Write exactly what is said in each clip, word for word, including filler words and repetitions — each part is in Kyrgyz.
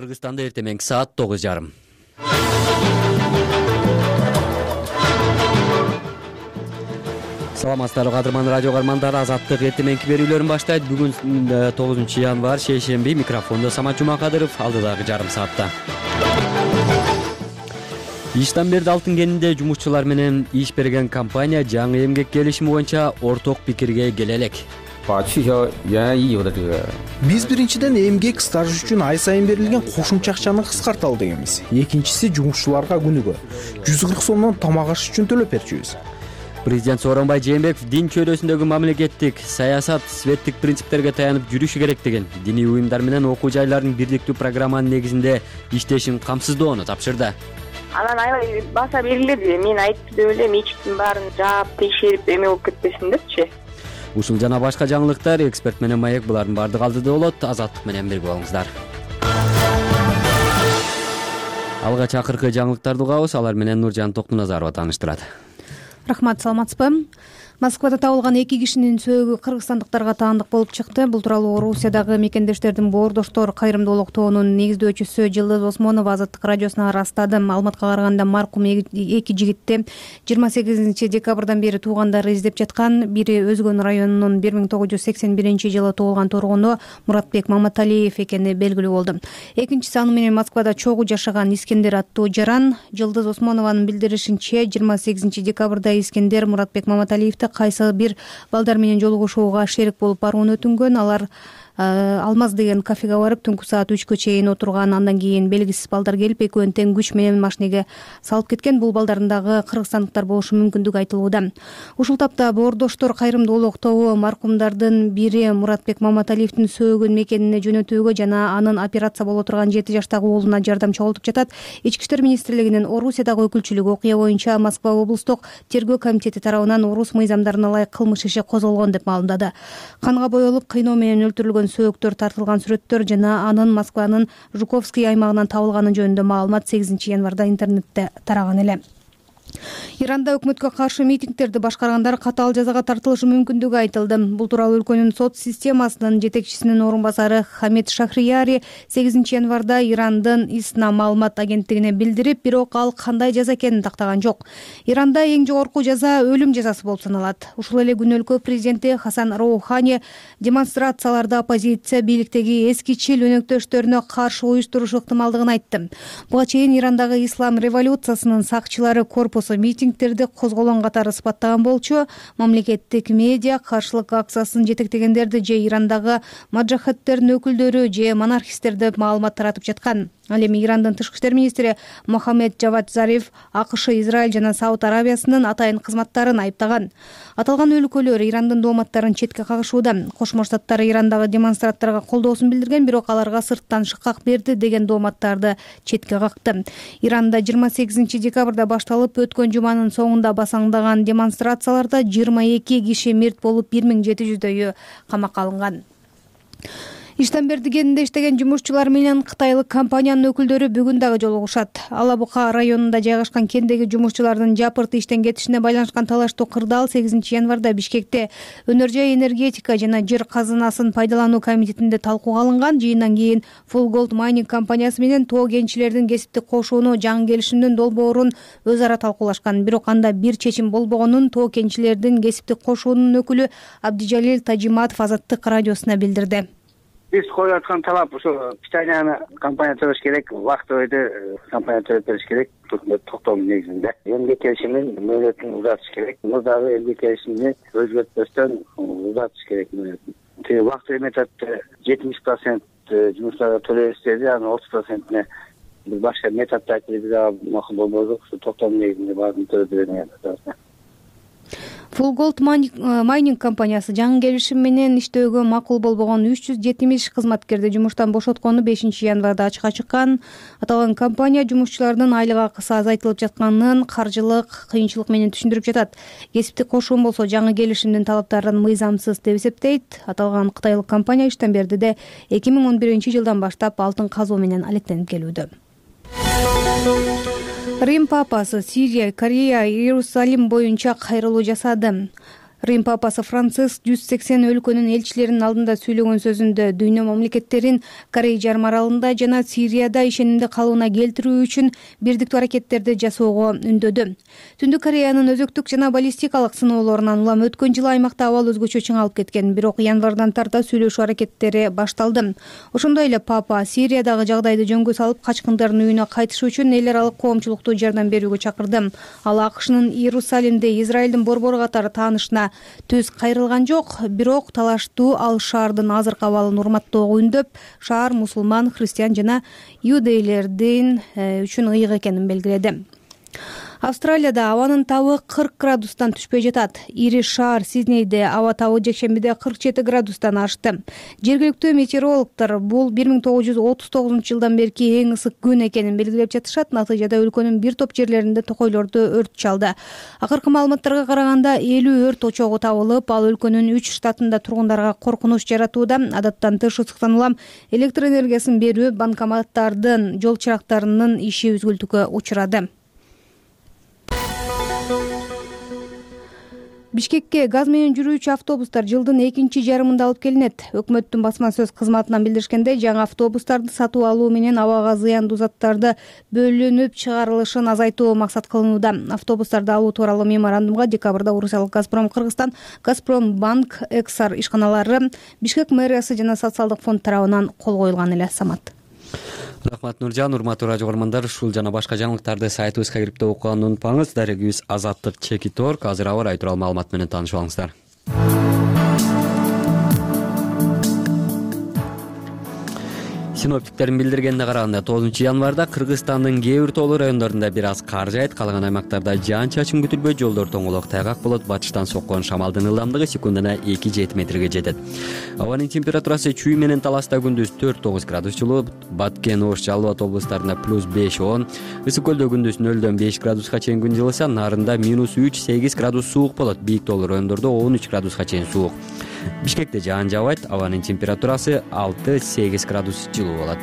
Кыргызстанда эртең мененки саат тогуз жарым. Саламатсыздарбы кадырман радио каармандары, Азаттык эртең мененки берүүлөрүн баштайт. Бүгүн тогузунчу январь, шейшемби. Микрофондо Самат Жумакадыров, алдыдагы жарым саатта. Иштен берди алтын кенинде жумушчулар менен иш берген компания жаңы эмгек келишими боюнча орток пикирге келе элек. Биз биринчиден эмгек стаж үчүн ай сайын берилген кошумча акчаны кыскарталы дегенбиз. Экинчиси жумушчуларга күнүгө жүз кырк сомдон тамак аш үчүн төлөп берчүбүз. Президент Сооронбай Жээнбеков дин чөйрөсүндөгү мамлекеттик саясат светтик принциптерге таянып жүрүшү керек деген, диний уюмдар менен окуу жайлардын бирдиктүү программанын негизинде иштешин камсыздоону тапшырды. Анан аябай баса берилди. Мен айтты деп элем, эчтин баарын жаап текшерип эме болуп кетпесин депчи. Ушул жана башка жаңылыктар эксперт менен маек булардын баардыгы алдыда болот. Азаттык менен бирге болуңуздар. Алгач акыркы жаңылыктарды угабыз, алар менен Нуржан Токтуназарова тааныштырат. Рахмат, саламатсызбы? Москвада табылган эки кишинин сөөгү кыргызстандыктарга таандык болуп чыкты. Бул тууралуу Орусиядагы мекендештердин боордоштор кайрымдуулук тобунун негиздөөчүсү Жылдыз Осмонова Азаттык радиосуна ырастады. Маалыматка караганда маркум эки жигитти жыйырма сегизинчи декабрдан бери туугандары издеп жаткан. Бири Өзгөн районунун бир миң тогуз жүз сексен биринчи жылы туулган тургуну Муратбек Маматалиев экени белгилүү болду. Экинчиси аны менен Москвада чогуу жашаган Искендер аттуу жаран. Жылдыз Осмонованын билдиришинче, жыйырма сегизинчи декабрда Искендер Муратбек Маматалиевди кайсы бир балдар менен жолугушууга шерик болуп барууну өтүнгөн. Алар Алмаз деген кафеге барып түнкү саат үчкө чейин отурган. Андан кийин белгисиз балдар келип экөөнү тең күч менен машинеге салып кеткен. Бул балдардын дагы кыргызстандыктар болушу мүмкүндүгү айтылууда. Ушул тапта боордоштор кайрымдуулук тобу маркумдардын бири Муратбек Маматалиевдин сөөгүн мекенине жөнөтүүгө жана анын операция боло турган жети жаштагы уулуна жардам чогултуп жатат. Ички иштер министрлигинин Орусиядагы өкүлчүлүгү окуя боюнча Москва облустук тергөө комитети тарабынан орус мыйзамдарына ылайык кылмыш иши козголгон деп маалымдады. Канга боелуп, кыйноо менен өлтүрүлгөн сөөктөр тартылган сүрөттөр жана анын Москванын Жуковский аймагынан табылганы жөнүндө маалымат сегизинчи январда интернетте тараган эле. Иранда өкмөткө каршы митингдерди башкаргандар катаал жазага тартылышы мүмкүндүгү айтылды. Бул тууралуу өлкөнүн сот системасынын жетекчисинин орун басары Хамид Шахрияри сегизинчи январда Ирандын ИСНА маалымат агенттигине билдирип, бирок ал кандай жаза экенин тактаган жок. Иранда эң жогорку жаза өлүм жазасы болуп саналат. Ушул эле күнү өлкө президенти Хасан Роухани демонстрацияларда оппозиция бийликтеги эскичил өнөктөштөрүнө каршы уюштурушу ыктымалдыгын айтты. Буга чейин Ирандагы ислам революциясынын сакчылары корпусу митингдерди козголгон катары сыпаттаган болчу. Мамлекеттик медиа каршылык акциясын жетектегендерди же Ирандагы маджахеттердин өкүлдөрү же монархисттер деп маалымат таратып жаткан. Ал эми Ирандын тышкы иштер министри Мохаммед Джавад Зариф АКШ, Израиль жана Сауд Арабиясынын атайын кызматтарын айыптаган. Аталган өлкөлөр Ирандын дооматтарын четке кагышууда. Кошмо Штаттар Ирандагы демонстранттарга колдоосун билдирген, бирок аларга сырттан шыкак берди деген дооматтарды четке какты. Иранда жыйырма сегизинчи декабрда башталып өткөн жуманын соңунда басаңдаган демонстрацияларда жыйырма эки киши мерт болуп, бир миң жети жүздөйү камакка алынган. Иштен берди кенинде иштеген жумушчулар менен кытайлык компаниянын өкүлдөрү бүгүн дагы жолугушат. Алабука районунда жайгашкан кендеги жумушчулардын жапырт иштен кетишине байланышкан талаштуу кырдаал сегизинчи январда Бишкекте өнөр жай энергетика жана жер казынасын пайдалануу комитетинде талкууга алынган. Жыйындан кийин Full Gold Mining компаниясы менен тоо кенчилердин кесиптик кошууну жаңы келишимдин долбоорун өз ара талкуулашкан. Бирок анда бир чечим болбогонун тоо кенчилердин кесиптик кошуунун өкүлү Абдижалил Тажиматов Азаттык радиосуна билдирди. Биз коюп аткан талап ушул питанияны компания төлөш керек, убактылы компания төлөп бериш керек, токтоомдун негизинде. Эмгек келишимин мөөнөтүн узатыш керек. Мурдагы эмгек келишимини өзгөртпөстөн узатыш керек мөөнөтүн. Тиги убактылы методдо жетимиш процент жумуштарга төлөйбүз деди, анын отуз процентине биз башка методду айтып биз макул болбодук, ушул токтоомдун негизинде баарын төлөп берген. Full Gold Mining компаниясы жаңы келишим менен иштөөгө макул болбогон үч жүз жетимиш кызматкерди жумуштан бошоткону бешинчи январда ачыкка чыккан. Аталган компания жумушчулардын айлык акысы азайтылып жатканын каржылык кыйынчылык менен түшүндүрүп жатат. Кесиптик кошуун болсо жаңы келишимдин талаптарын мыйзамсыз деп эсептейт. Аталган кытайлык компания иштен берди де эки миң он биринчи жылдан баштап алтын казуу менен алектенип келүүдө. Рим папасы Сирия, Корея, Иерусалим боюнча кайрылуу жасады. Рим папасы Франциск жүз сексен өлкөнүн элчилеринин алдында сөйлөгөн сөзүндө дүйнө мамлекеттерин Корей жарым аралында жана Сирияда ишенимди калыбына келтирүү үчүн бирдиктүү аракеттерди жасоого үндөдү. Түндүк Кореянын өзөктүк жана баллистикалык сыноолорунан улам өткөн жылы аймакта абал өзгөчө чыңалып кеткен, бирок январдан тарта сүйлөшүү аракеттери башталды. Ошондой эле папа Сириядагы жагдайды жөнгө салып, качкындардын үйүнө кайтышы үчүн эл аралык коомчулукту жардам берүүгө чакырды. Ал АКШнын Иерусалимде Израилдин борбору катары таанышына төз кайрылган жок, бирок талаштуу ал шаардын азыркы абалын урматтоого үндөп, шаар мусулман, христиан жана иудейлердин үчүн ыйык экенин белгиледи. Австралияда абанын табы кырк градустан түшпөй жатат. Ири шаар Сиднейде аба табы жекшембиде кырк жети градустан ашты. Жергиликтүү метеорологдор бул бир миң тогуз жүз отуз тогузунчу жылдан берки эң ысык күн экенин белгилеп жатышат. Натыйжада өлкөнүн бир топ жерлеринде токойлорду өрт чалды. Акыркы маалыматтарга караганда элүү өрт очогу табылып, ал өлкөнүн үч штатында тургундарга коркунуч жаратууда. Адаттан тыш ысыктан улам электр энергиясын берүү, банкоматтардын, жол чырактарынын иши үзгүлтүккө учурады. Бишкекке газ менен жүрүүчү автобустар жылдын экинчи жарымында алып келинет. Өкмөттүн басма сөз кызматынан билдиришкендей, жаңы автобустарды сатып алуу менен абага зыяндуу заттарды бөлүнүп чыгарылышын азайтуу максат кылынууда. Автобустарды алуу тууралуу меморандумга декабрда Орусиялык Газпром Кыргызстан, Газпром Банк, Эксар ишканалары, Бишкек мэриясы жана социалдык фонд тарабынан кол коюлган эле. Самат. Рахмат Нуржан, урматтуу радио көрөрмандар, ушул жана башка жаңылыктарды сайтыбызга кирип окуганды унутпаңыз. Дарегибиз Азаттык Чеки Торг. Азыр аба ырайы тууралуу маалымат менен таанышып алыңыздар. Синоптиктердин билдиргенине караганда тогузунчу январда Кыргызстандын кээ бир тоолуу райондорунда бир аз кар жаайт, калган аймактарда жаан-чачын күтүлбөй, жолдор тоңолок тайгак болот. Батыштан соккон шамалдын ылдамдыгы секундына эки жети метрге жетет. Абанын температурасы Чүй менен Таласта күндүз төрт тогуз градус жылуу, Баткен, Ош, Жалал Абад облустарында плюс беш он, Ысык көлдө күндүз нөлдөн беш градуска чейин күн жылыса, Нарында минус үч сегиз градус суук болот. Бийик тоолуу райондордо он үч градуска чейин суук. Бишкекте жаан жаабайт, абанын температурасы алты сегиз градус жылуу болот.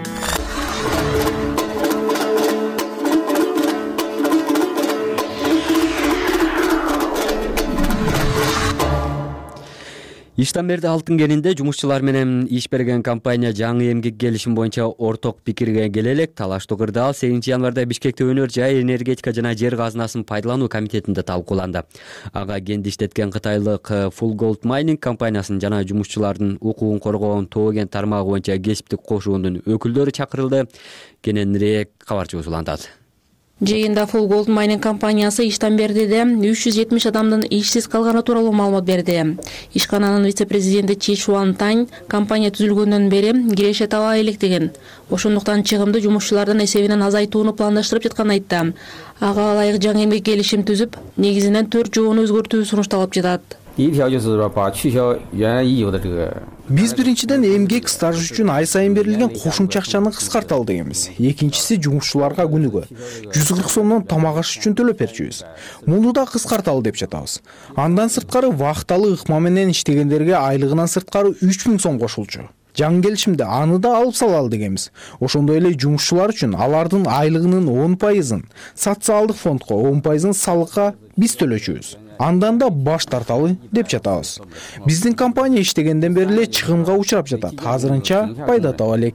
Иштамберди алтын кенинде жумушчулар менен иш берген компания жаңы эмгек келишим боюнча орток пикирге келе элек. Талаштуу кырдаал сегизинчи январда Бишкекте өнөр жай энергетика жана жер казынасын пайдалануу комитетинде талкууланды. Ага кенди иштеткен кытайлык Full Gold Mining компаниясынын жана жумушчулардын укугун коргоон тоо кен тармагы боюнча кесиптик кошуундун өкүлдөрү чакырылды. Кененирээк кабарчыбыз улантат. Жыйында Full Gold Mining компаниясы Иштамбердиде үч жүз жетимиш адамдын ишсиз калганы тууралуу маалымат берди. Ишкананын вице-президенти Чи Шуан Тань компания түзүлгөндөн бери киреше таба элек деген. Ошондуктан чыгымды жумушчулардын эсебинен азайтууну пландаштырып жатканын айтты. Ага ылайык жаңы эмгек келишим түзүп, негизинен төрт жобону өзгөртүү сунушталып жатат. Биз биринчиден эмгек стажы үчүн ай сайын берилген кошумча акчаны кыскарталы дегенбиз. Экинчиси жумушчуларга күнүгө жүз кырк сомдон тамак аш үчүн төлөп берчүбүз. Муну да кыскарталы деп жатабыз. Андан сырткары вакталуу ыкма менен иштегендерге айлыгынан сырткары үч миң сом кошулчу. Жаңы келишимде аны да алып салалы дегенбиз. Ошондой эле жумушчулар үчүн алардын айлыгынын он пайызын социалдык фондко, он пайызын салыкка биз төлөчүбүз. Андан да баш тарталы деп жатабыз. Биздин компания иштегенден бери эле чыгымга учурап жатат. Азырынча пайда таба элек.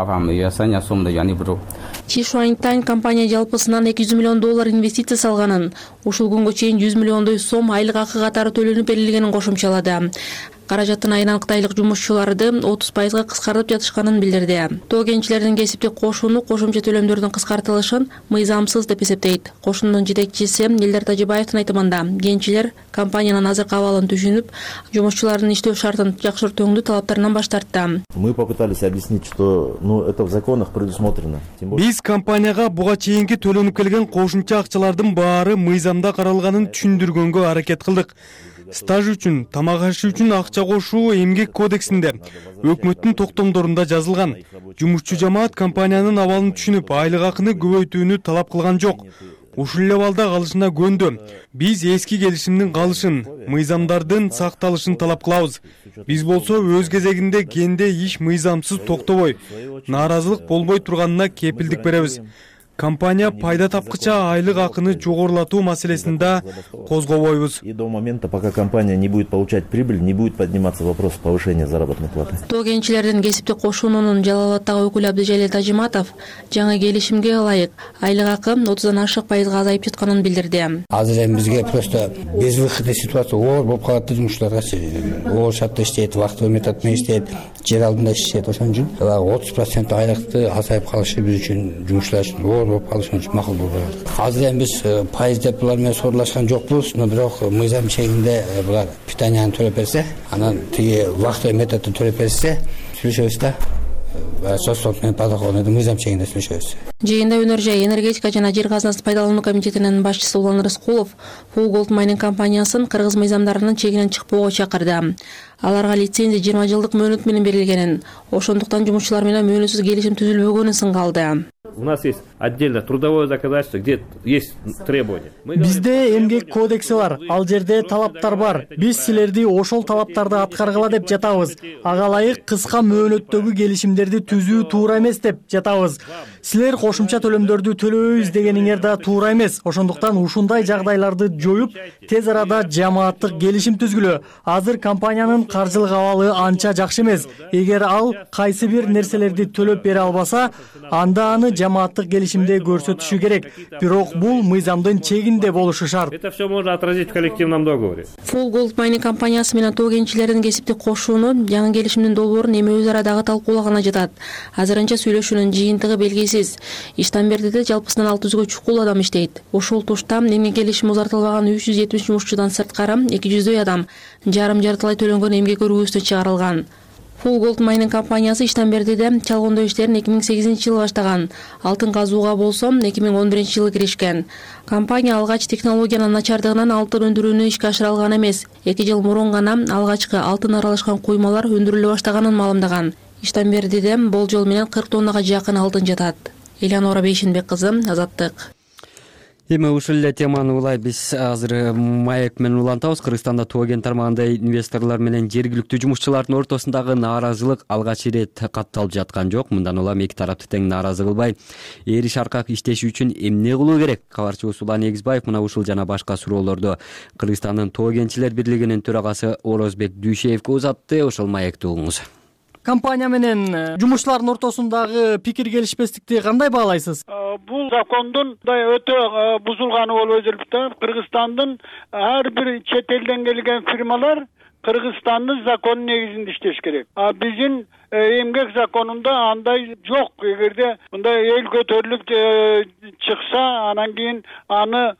Чи Шуан компания жалпысынан эки жүз миллион доллар инвестиция салганын, ушул күнгө чейин жүз миллиондой сом айлык акы катары төлөнүп берилгенин кошумчалады. Каражаттын айынан кытайлык жумушчуларды отуз пайызга кыскартып жатышканын билдирди. Тоо кенчилердин кесиптик кошууну кошумча төлөмдөрдүн кыскартылышын мыйзамсыз деп эсептейт. Кошундун жетекчиси Элдар Тажибаевдин айтымында, кенчилер компаниянын азыркы абалын түшүнүп, жумушчулардын иштөө шартын жакшыртууну талаптарынан баш тартты. Мы попытались объяснить, что, ну, это в законах предусмотрено. Биз компанияга буга чейинки төлөнүп келген кошумча акчалардын баары мыйзамда каралганын түшүндүргөнгө аракет кылдык. Стаж үчүн, тамак аш үчүн акча кошуу эмгек кодексинде, өкмөттүн токтомдорунда жазылган. Жумушчу жамаат компаниянын абалын түшүнүп, айлык акыны көбөйтүүнү талап кылган жок. Ушул эле балда калышына көндү. Биз эски келишимдин калышын, мыйзамдардын сакталышын талап кылабыз. Биз болсо өз кезегинде кенде иш мыйзамсыз токтобой, нааразылык болбой турганына кепилдик беребиз. компания пайда тапкыча айлык акыны жогорулатуу маселесин да козгобойбуз. И до момента, пока компания не будет получать прибыль, не будет подниматься вопрос повышения заработной платы. Тоо кенчилердин кесиптик кошуунунун Жалал абаддагы өкүлү Абдыжалил Тажиматов жаңы келишимге ылайык айлык акы отуздан ашык пайызга азайып жатканын билдирди. Азыр эми бизге просто безвыходный ситуация оор болуп калат жумушчуларга. Оор шартта иштейт, вактылуу метод менен иштейт, жер алдында иштейт. Ошон үчүн отуз процент айлыкты азайып калышы биз үчүн жумушчулар үчүн оор болуп калышы үчүн макул болуп атат. Азыр эми биз пайыз деп булар менен соорулашкан жокпуз, но бирок мыйзам чегинде булар питанияны төлөп берсе, анан тиги вактылуу методду төлөп берсе, сүйлөшөбүз да. Мыйзам чегинде сүйлөшөбүз. Жыйында Өнөр жай энергетика жана жер казынасын пайдалануу комитетинин башчысы Улан Рыскулов Full Gold Mining компаниясын кыргыз мыйзамдарынын чегинен чыкпоого чакырды. Аларга лицензия жыйырма жылдык мөөнөт менен берилгенин, ошондуктан жумушчулар менен мөөнөтсүз келишим түзүлбөгөнүн сынга алды. У нас есть отдельно трудовое законодательство, где есть требования. Бизде эмгек кодекси бар, ал жерде талаптар бар. Биз силерди ошол талаптарды аткаргыла деп жатабыз. Ага ылайык кыска мөөнөттөгү келишимдерди түзүү туура эмес деп жатабыз. Силер кошумча төлөмдөрдү төлөбөйбүз дегениңер да туура эмес. Ошондуктан ушундай жагдайларды жоюп, тез арада жамааттык келишим түзгүлө. Азыр компаниянын каржылык абалы анча жакшы эмес. Эгер ал кайсы бир нерселерди төлөп бере албаса, анда аны жамааттык келишимде көрсөтүшү керек. Бирок бул мыйзамдын чегинде болушу шарт. Это все можно отразить в коллективном договоре. Full Gold Mining компаниясы менен тоо кенчилердин кесиптик кошууну жаңы келишимдин долбоорун эми өз арадагы талкуулагана жатат. Азырынча сүйлөшүүнүн жыйынтыгы белгисиз. Иштанбердиде жалпысынан алты жүзгө чукул адам иштейт. Ушул тушта эмгек келишими узартылбаган үч жүз жетимиш жумушчудан сырткары эки жүздөй адам жарым жартылай төлөнгөн эмгек өргүүсүнө чыгарылган. Full Gold Mining компаниясы Иштанбердиде чалгындоо иштерин эки миң сегизинчи жылы баштаган. Алтын казууга болсо эки миң он биринчи жылы киришкен. Компания алгач технологиянын начардыгынан алтын өндүрүүнү ишке ашыра алган эмес. эки жыл мурун гана алгачкы алтын аралашкан куймалар өндүрүлө баштаганын маалымдаган. Иштанбердиде болжол менен кырк тоннага жакын алтын жатат. Элеонора Бейшенбек кызы, Азаттык. Эми ушул эле теманы улай биз азыр маек менен улантабыз. Кыргызстанда тоо кен тармагында инвесторлор менен жергиликтүү жумушчулардын ортосундагы нааразылык алгач ирет катталып жаткан жок. Мындан улам эки тарапты тең нааразы кылбай, эри шаркак иштеши үчүн эмне кылуу керек? Кабарчыбыз Улан Эгизбаев мына ушул жана башка суроолорду Кыргызстандын тоо кенчилер бирлигинин төрагасы Орозбек Дүйшеевке узатты. Ошол маекти угуңуз. Компания менен жумушчулардын ортосундагы пикир келишпестикти кандай баалайсыз? Бул закондун өтө бузулганы болуп жүрүптү. Кыргызстандын ар бир чет элден келген фирмалар Кыргызстандын закону негизинде иштеш керек. А биздин эмгек законунда андай жок. Эгерде мындай эл көтөрүлүп чыкса, анан кийин аны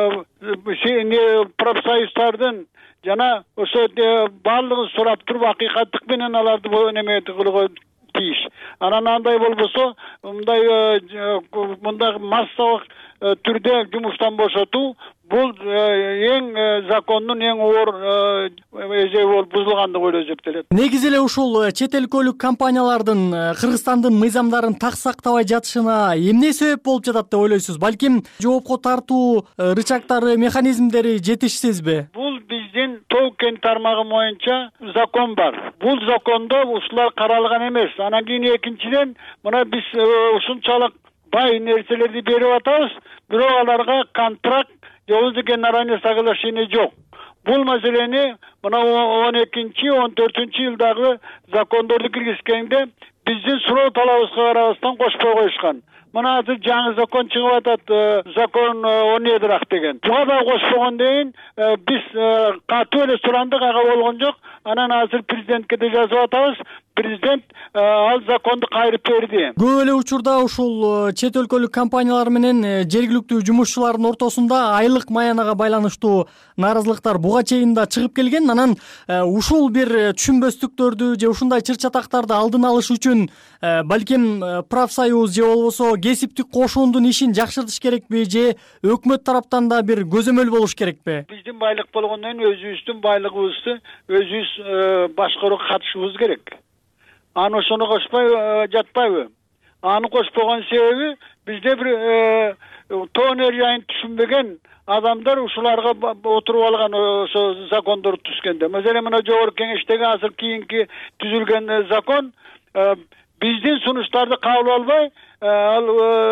профсоюздардын жана ошо баардыгын сурап туруп акыйкаттык менен аларды неме кылууга тийиш. Анан андай болбосо, мындай мындай массалык түрдө жумуштан бошотуу бул эң закондун эң оор эже болуп бузулгандыгы ойлоп эсептелет. Негизи эле ушул чет өлкөлүк компаниялардын Кыргызстандын мыйзамдарын так сактабай жатышына эмне себеп болуп жатат деп ойлойсуз? Балким жоопко тартуу рычагдары, механизмдери жетишсизби? Бул биздин тоо кен тармагы боюнча закон бар. Бул закондо ушулар каралган эмес. Анан кийин экинчиден мына биз ушунчалык бай нерселерди берип атабыз, бирок аларга контракт Yavuzlu General'in соглашение yok. Bul meseleni buna on экинчи он төртүнчү yıldагы закондорду киргизгенде биздин суроо талабыбызга карабастан кошпой коюшкан. Мына азыр жаңы закон чыгып атат, закон он едирак деген. Буга да кошпогондон кийин биз катуу эле сурандык, ага болгон жок. Анан азыр президентке да жазып атабыз. Президент ал законду кайрып берди. Көп эле учурда ушул чет өлкөлүк компаниялар менен жергиликтүү жумушчулардын ортосунда айлык маянага байланыштуу нааразылыктар буга чейин да чыгып келген. Анан ушул бир түшүнбөстүктөрдү же ушундай чыр-чатактарды алдын алыш үчүн балким профсоюз же болбосо кесиптик кошуундун ишин жакшыртыш керекпи, же өкмөт тараптан да бир көзөмөл болуш керекпи? Биздин байлык болгондон кийин өзүбүздүн байлыгыбызды өзүбүз башкарууга катышыбыз керек. Аны ошону кошпой жатпайбы? Аны кошпогон себеби бизде бир тоо энергияны түшүнбөгөн адамдар ушуларга отуруп алган ошо закондор түзгөндө. Мисалы мына жогорку кеңештеги азыр кийинки түзүлгөн закон биздин сунуштарды кабыл албай, ал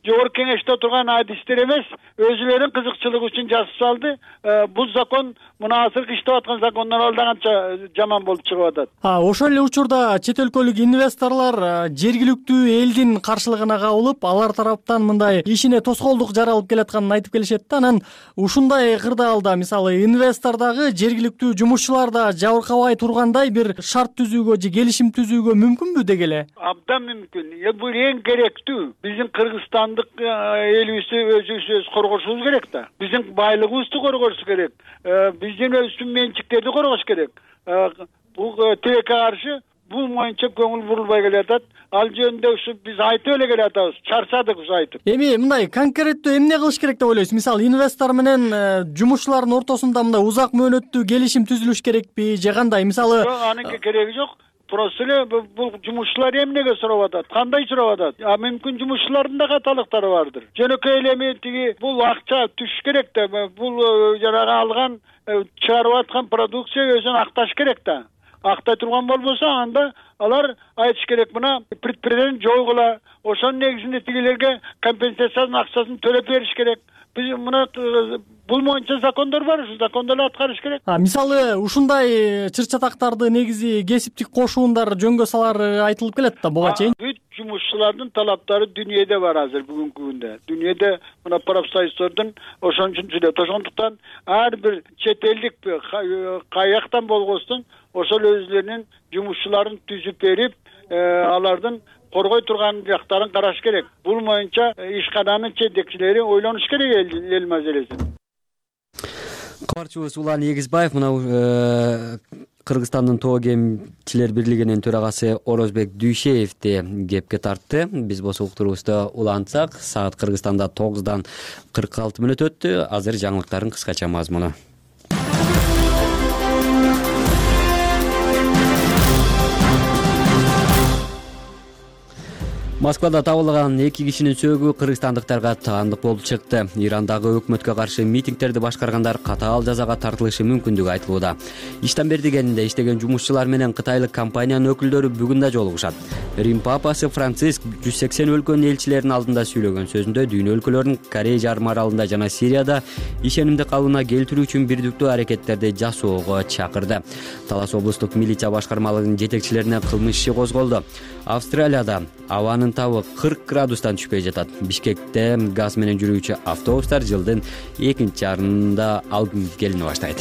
жогорку кеңеште турган адистер эмес, өзүлөрүнүн кызыкчылыгы үчүн жазып салды. Бул закон мына азыркы иштеп аткан закондон алда канча жаман болуп чыгып атат. А ошол эле учурда чет өлкөлүк инвесторлор жергиликтүү элдин каршылыгына кабылып, алар тараптан мындай ишине тоскоолдук жаралып келатканын айтып келишет да. Анан ушундай кырдаалда мисалы инвестор дагы жергиликтүү жумушчулар да жабыркабай тургандай бир шарт түзүүгө же келишим түзүүгө мүмкүнбү деги эле? Абдан мүмкүн. Бул эң керектүү. Биздин кыргызстандык элибизди өзүбүз коргошубуз керек да. Биздин байлыгыбызды коргош керек. Биздин өсүм менчиктерди коргош керек. Бул тилекке каршы бул моюнча көңүл бурулбай келатат. Ал жөнүндө ушу биз айтып эле келатабыз. Чарчадык ушу айтып. Эми мындай конкреттүү эмне кылыш керек деп ойлойсуз? Мисалы инвестор менен жумушчулардын ортосунда мындай узак мөөнөттүү келишим түзүлүш керекпи же кандай? Мисалы жок, анын кереги жок. Просто эле бул жумушчулар эмнеге сурап атат? Кандай сурап атат? А мүмкүн жумушчулардын да каталыктары бардыр. Жөнөкөй эле эми тиги бул акча түш керек да. Бул жанагы алган чыгарып аткан продукция өзүн акташ керек да. Актай турган болбосо анда алар айтыш керек, мына предприятиени жойгула. Ошонун негизинде тигилерге компенсациянын акчасын төлөп бериш керек. Биз мына бул моюнча закондор бар, ушу закондорду аткарыш керек. А мисалы ушундай чыр-чатактарды негизи кесиптик кошуундар жөнгө салары айтылып келет да буга чейин. Бүт жумушчулардын талаптары дүйнөдө бар азыр бүгүнкү күндө. Дүйнөдө мына профсоюздордун ошон үчүн сүйлөт. Ошондуктан ар бир чет элдик каяктан болгостун ошол өзлөрүнүн жумушчуларын түзүп берип, алардын коргой турган жактарын караш керек. Бул моюнча ишкананын жетекчилери ойлонуш керек эл маселесин. Кабарчыбыз Улан Эгизбаев мына Кыргызстандын тоо кемчилер бирлигинин төрагасы Орозбек Дүйшеевди кепке тартты. Биз болсо уктурубузду улантсак, саат Кыргызстанда тогуздан кырк алты мүнөт өттү. Азыр жаңылыктардын кыскача мазмуну. Москвада табылган эки кишинин сөөгү кыргызстандыктарга таандык болуп чыкты. Ирандагы өкмөткө каршы митингтерди башкаргандар катаал жазага тартылышы мүмкүндүгү айтылууда. Иштен бер дегенинде иштеген жумушчулар менен кытайлык компаниянын өкүлдөрү бүгүн да жолугушат. Рим папасы Франциск жүз сексен өлкөнүн элчилеринин алдында сүйлөгөн сөзүндө дүйнө өлкөлөрүн Корей жарым аралында жана Сирияда ишенимди калыбына келтирүү үчүн бирдиктүү аракеттерди жасоого чакырды. Талас облустук милиция башкармалыгынын жетекчилерине кылмыш иши козголду. Австралияда абанын табы кырк градустан түшпөй жатат. Бишкекте газ менен жүрүүчү автобустар жылдын экинчи жарымында алгым келине баштайт.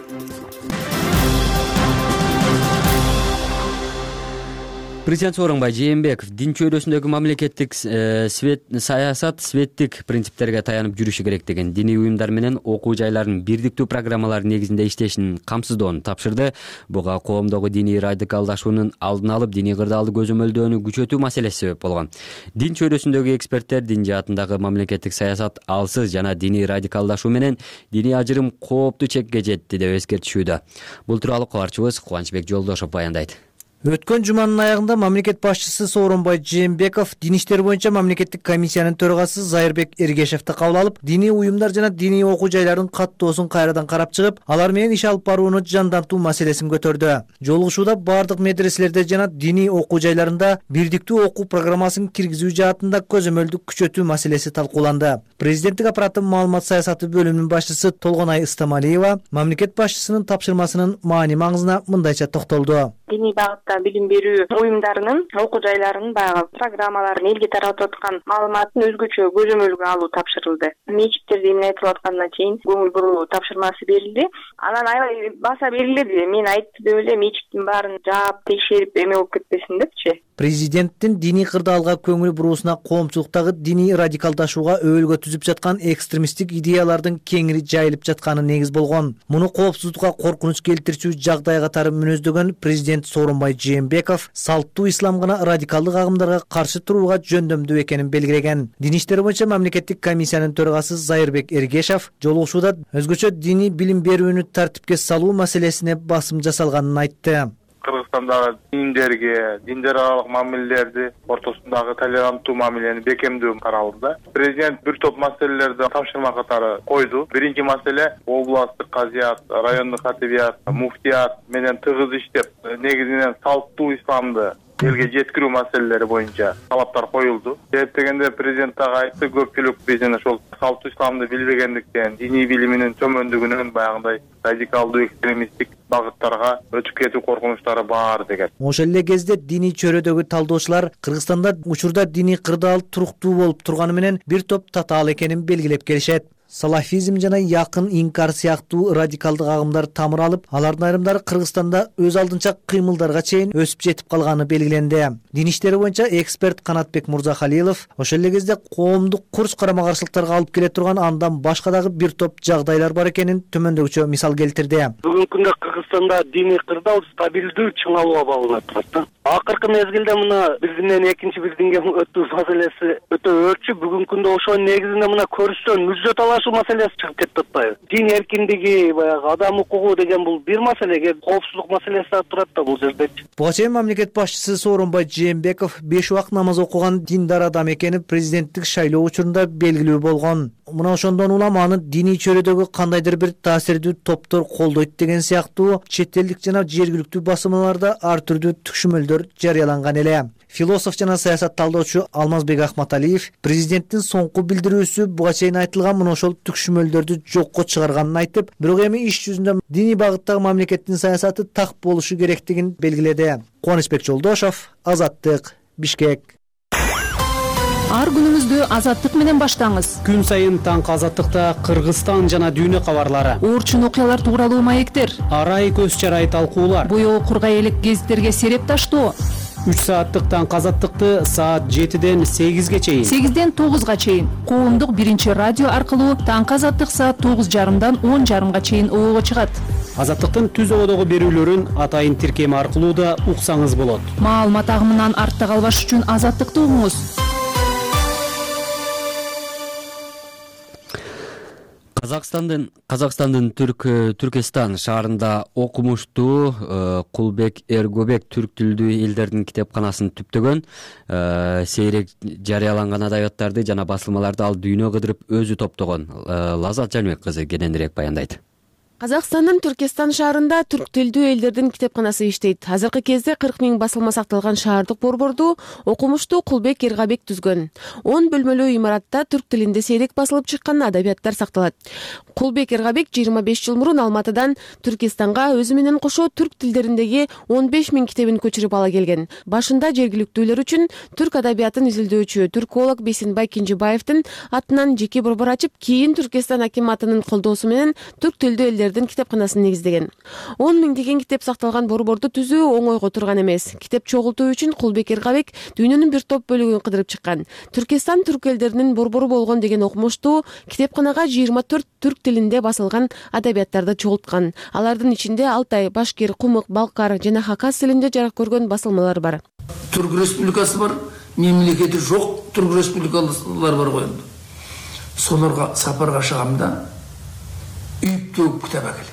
Президент Сооронбай Жээнбеков дин чөйрөсүндөгү мамлекеттик свет саясат светтик принциптерге таянып жүрүшү керек деген, диний уюмдар менен окуу жайларынын бирдиктүү программалары негизинде иштешин камсыздоону тапшырды. Буга коомдогу диний радикалдашуунун алдын алып, диний кырдаалды көзөмөлдөөнү күчөтүү маселеси себеп болгон. Дин чөйрөсүндөгү эксперттер дин жаатындагы мамлекеттик саясат алсыз жана диний радикалдашуу менен диний ажырым кооптуу чекке жетти деп эскертишүүдө. Бул тууралуу кабарчыбыз Кубанычбек Жолдошов баяндайт. Өткөн жуманын аягында мамлекет башчысы Сооронбай Жээнбеков дин иштери боюнча мамлекеттик комиссиянын төрагасы Зайырбек Эргешевди кабыл алып, диний уюмдар жана диний окуу жайлардын каттоосун кайрадан карап чыгып, алар менен иш алып барууну жандантуу маселесин көтөрдү. Жолугушууда бардык медреселерде жана диний окуу жайларында бирдиктүү окуу программасын киргизүү жаатында көзөмөлдү күчөтүү маселеси талкууланды. Президенттик аппараттын маалымат саясаты бөлүмүнүн башчысы Толгонай Ыстамалиева мамлекет башчысынын тапшырмасынын маани маңызына мындайча токтолду. Диний багытта билим берүү уюмдарынын окуу жайларынын баягы программаларын элге таратып аткан маалыматын өзгөчө көзөмөлгө алуу тапшырылды. Мечиттерде эмне айтылып атканына чейин көңүл буруу тапшырмасы берилди. Анан аябай баса белгиледи. Мен айтты деп эле мечиттин баарын жаап текшерип эме болуп кетпесин депчи. Президенттин диний кырдаалга көңүл буруусуна коомчулуктагы диний радикалдашууга өбөлгө түзүп жаткан экстремисттик идеялардын кеңири жайылып жатканы негиз болгон. Муну коопсуздукка коркунуч келтирчү жагдай катары мүнөздөгөн президент Сооронбай Жээнбеков салттуу ислам гана радикалдык агымдарга каршы турууга жөндөмдүү экенин белгилеген. Дин иштери боюнча мамлекеттик комиссиянын төрагасы Зайырбек Эргешев жолугушууда өзгөчө диний билим берүүнү тартипке салуу маселесине басым жасалганын айтты. Кыргызстандагы диндерге, диндер аралык мамилелерди ортосундагы толеранттуу мамилени бекемдөө каралды. Президент бир топ маселелерди тапшырма катары койду. Биринчи маселе областтык казият, райондук катибият, муфтият менен тыгыз иштеп, негизинен салттуу исламды элге жеткирүү маселелери боюнча талаптар коюлду. Себеп дегенде президент дагы айтты, көпчүлүк биздин ошол салт исламды билбегендиктен, диний билиминин төмөндүгүнөн баягындай радикалдуу экстремисттик багыттарга өтүп кетүү коркунучтары бар деген. Ошол эле кезде диний чөйрөдөгү талдоочулар Кыргызстанда учурда диний кырдаал туруктуу болуп турганы менен бир топ татаал экенин белгилеп келишет. Салафизм жана якын инкар сыяктуу радикалдык агымдар тамыр алып, алардын айрымдары Кыргызстанда өз алдынча кыймылдарга чейин өсүп жетип калганы белгиленди. Дин иштери боюнча эксперт Канатбек Мурзахалилов ошол эле кезде коомдук курч карама-каршылыктарга алып келе турган андан башка дагы бир топ жагдайлар бар экенин төмөндөгүчө мисал келтирди. Бүгүнкү күндө Кыргызстанда диний кырдаал стабилдүү чыңалууга багланып турат да. Акыркы мезгилде мына бирдинен экинчи бирдинге өтүү маселеси өтө өрчү. Бүгүнкү күндө ошонун негизинде мына көрүштөн мүжө талашуу маселеси чыгып кетип атпайбы? Дин эркиндиги, баягы адам укугу деген бул бир маселеге, коопсуздук маселеси да турат да бул жерде. Буга чейин мамлекет башчысы Сооронбай Жээнбеков беш убак намаз окуган диндар адам экени президенттик шайлоо учурунда белгилүү болгон. Мына ошондон улам аны диний чөйрөдөгү кандайдыр бир таасирдүү топтор колдойт деген сыяктуу чет элдик жана жергиликтүү басылмаларда ар түрдүү түкшүмөлдөр жарыяланган эле. Философ жана саясат талдоочу Алмазбек Ахматалиев президенттин соңку билдирүүсү буга чейин айтылган мына ошол түкшүмөлдөрдү жокко чыгарганын айтып, бирок эми иш жүзүндө диний багыттагы мамлекеттин саясаты так болушу керектигин белгиледи. Кубанычбек Жолдошов, Азаттык, Бишкек. Ар күнүңүздү Азаттык менен баштаңыз. Күн сайын таңкы Азаттыкта Кыргызстан жана дүйнө кабарлары, Орчун окуялар тууралуу маектер, арай көз чарай талкуулар, боёо кургай элек гезиттерге сереп таштоо. үч сааттык таңкы Азаттыкты саат жетиден сегизге чейин, сегизден тогузга чейин коомдук биринчи радио аркылуу таңкы Азаттык саат тогуз жарымдан он жарымга чейин оого чыгат. Азаттыктын түз ободогу берүүлөрүн атайын тиркем аркылуу да уксаңыз болот. Маалымат агымынан артта калбаш үчүн Азаттыкты угуңуз. Казакстандын Казакстандын Түрк Түркестан шаарында окумуштуу Кулбек Эргөбек түрк тилдүү элдердин китепканасын түптөгөн сейрек жарыяланган адабияттарды жана басылмаларды ал дүйнө кыдырып өзү топтогон. Лазат Жаныбек кызы кененирээк баяндайт. Казакстандын Түркестан шаарында түрк тилдүү элдердин китепканасы иштейт. Азыркы кезде кырк миң басылма сакталган шаардык борборду окумуштуу Кулбек Эргабек түзгөн. он бөлмөлүү имаратта түрк тилинде сейрек басылып чыккан адабияттар сакталат. Кулбек Эргабек жыйырма беш жыл мурун Алматыдан Түркистанга өзү менен кошо түрк тилдериндеги он беш миң китебин көчүрүп ала келген. Башында жергиликтүүлөр үчүн түрк адабиятын изилдөөчү түрколог Бейсенбай Кенжебаевдин атынан жеке борбор ачып, кийин Түркестан акиматынын колдоосу менен түрк тилдүү элдердин китепканасын негиздеген. он миңдеген китеп сакталган борборду түзүү оңойго турган эмес. Китеп чогултуу үчүн Кулбек Эргабек дүйнөнүн бир топ бөлүгүн кыдырып чыккан. Түркестан түрк элдеринин борбору болгон деген окумуштуу китепканага жыйырма төрт түрк тилинде басылган адабияттарды чогулткан. Алардын ичинде Алтай, Башкир, Кумук, Балкар жана Хакас тилинде жарык көргөн басылмалар бар. Түрк республикасы бар, мемлекети жок түрк республикалар бар го энди. Солорго сапарга чыгамда үйүп төгүп китеп әкелем.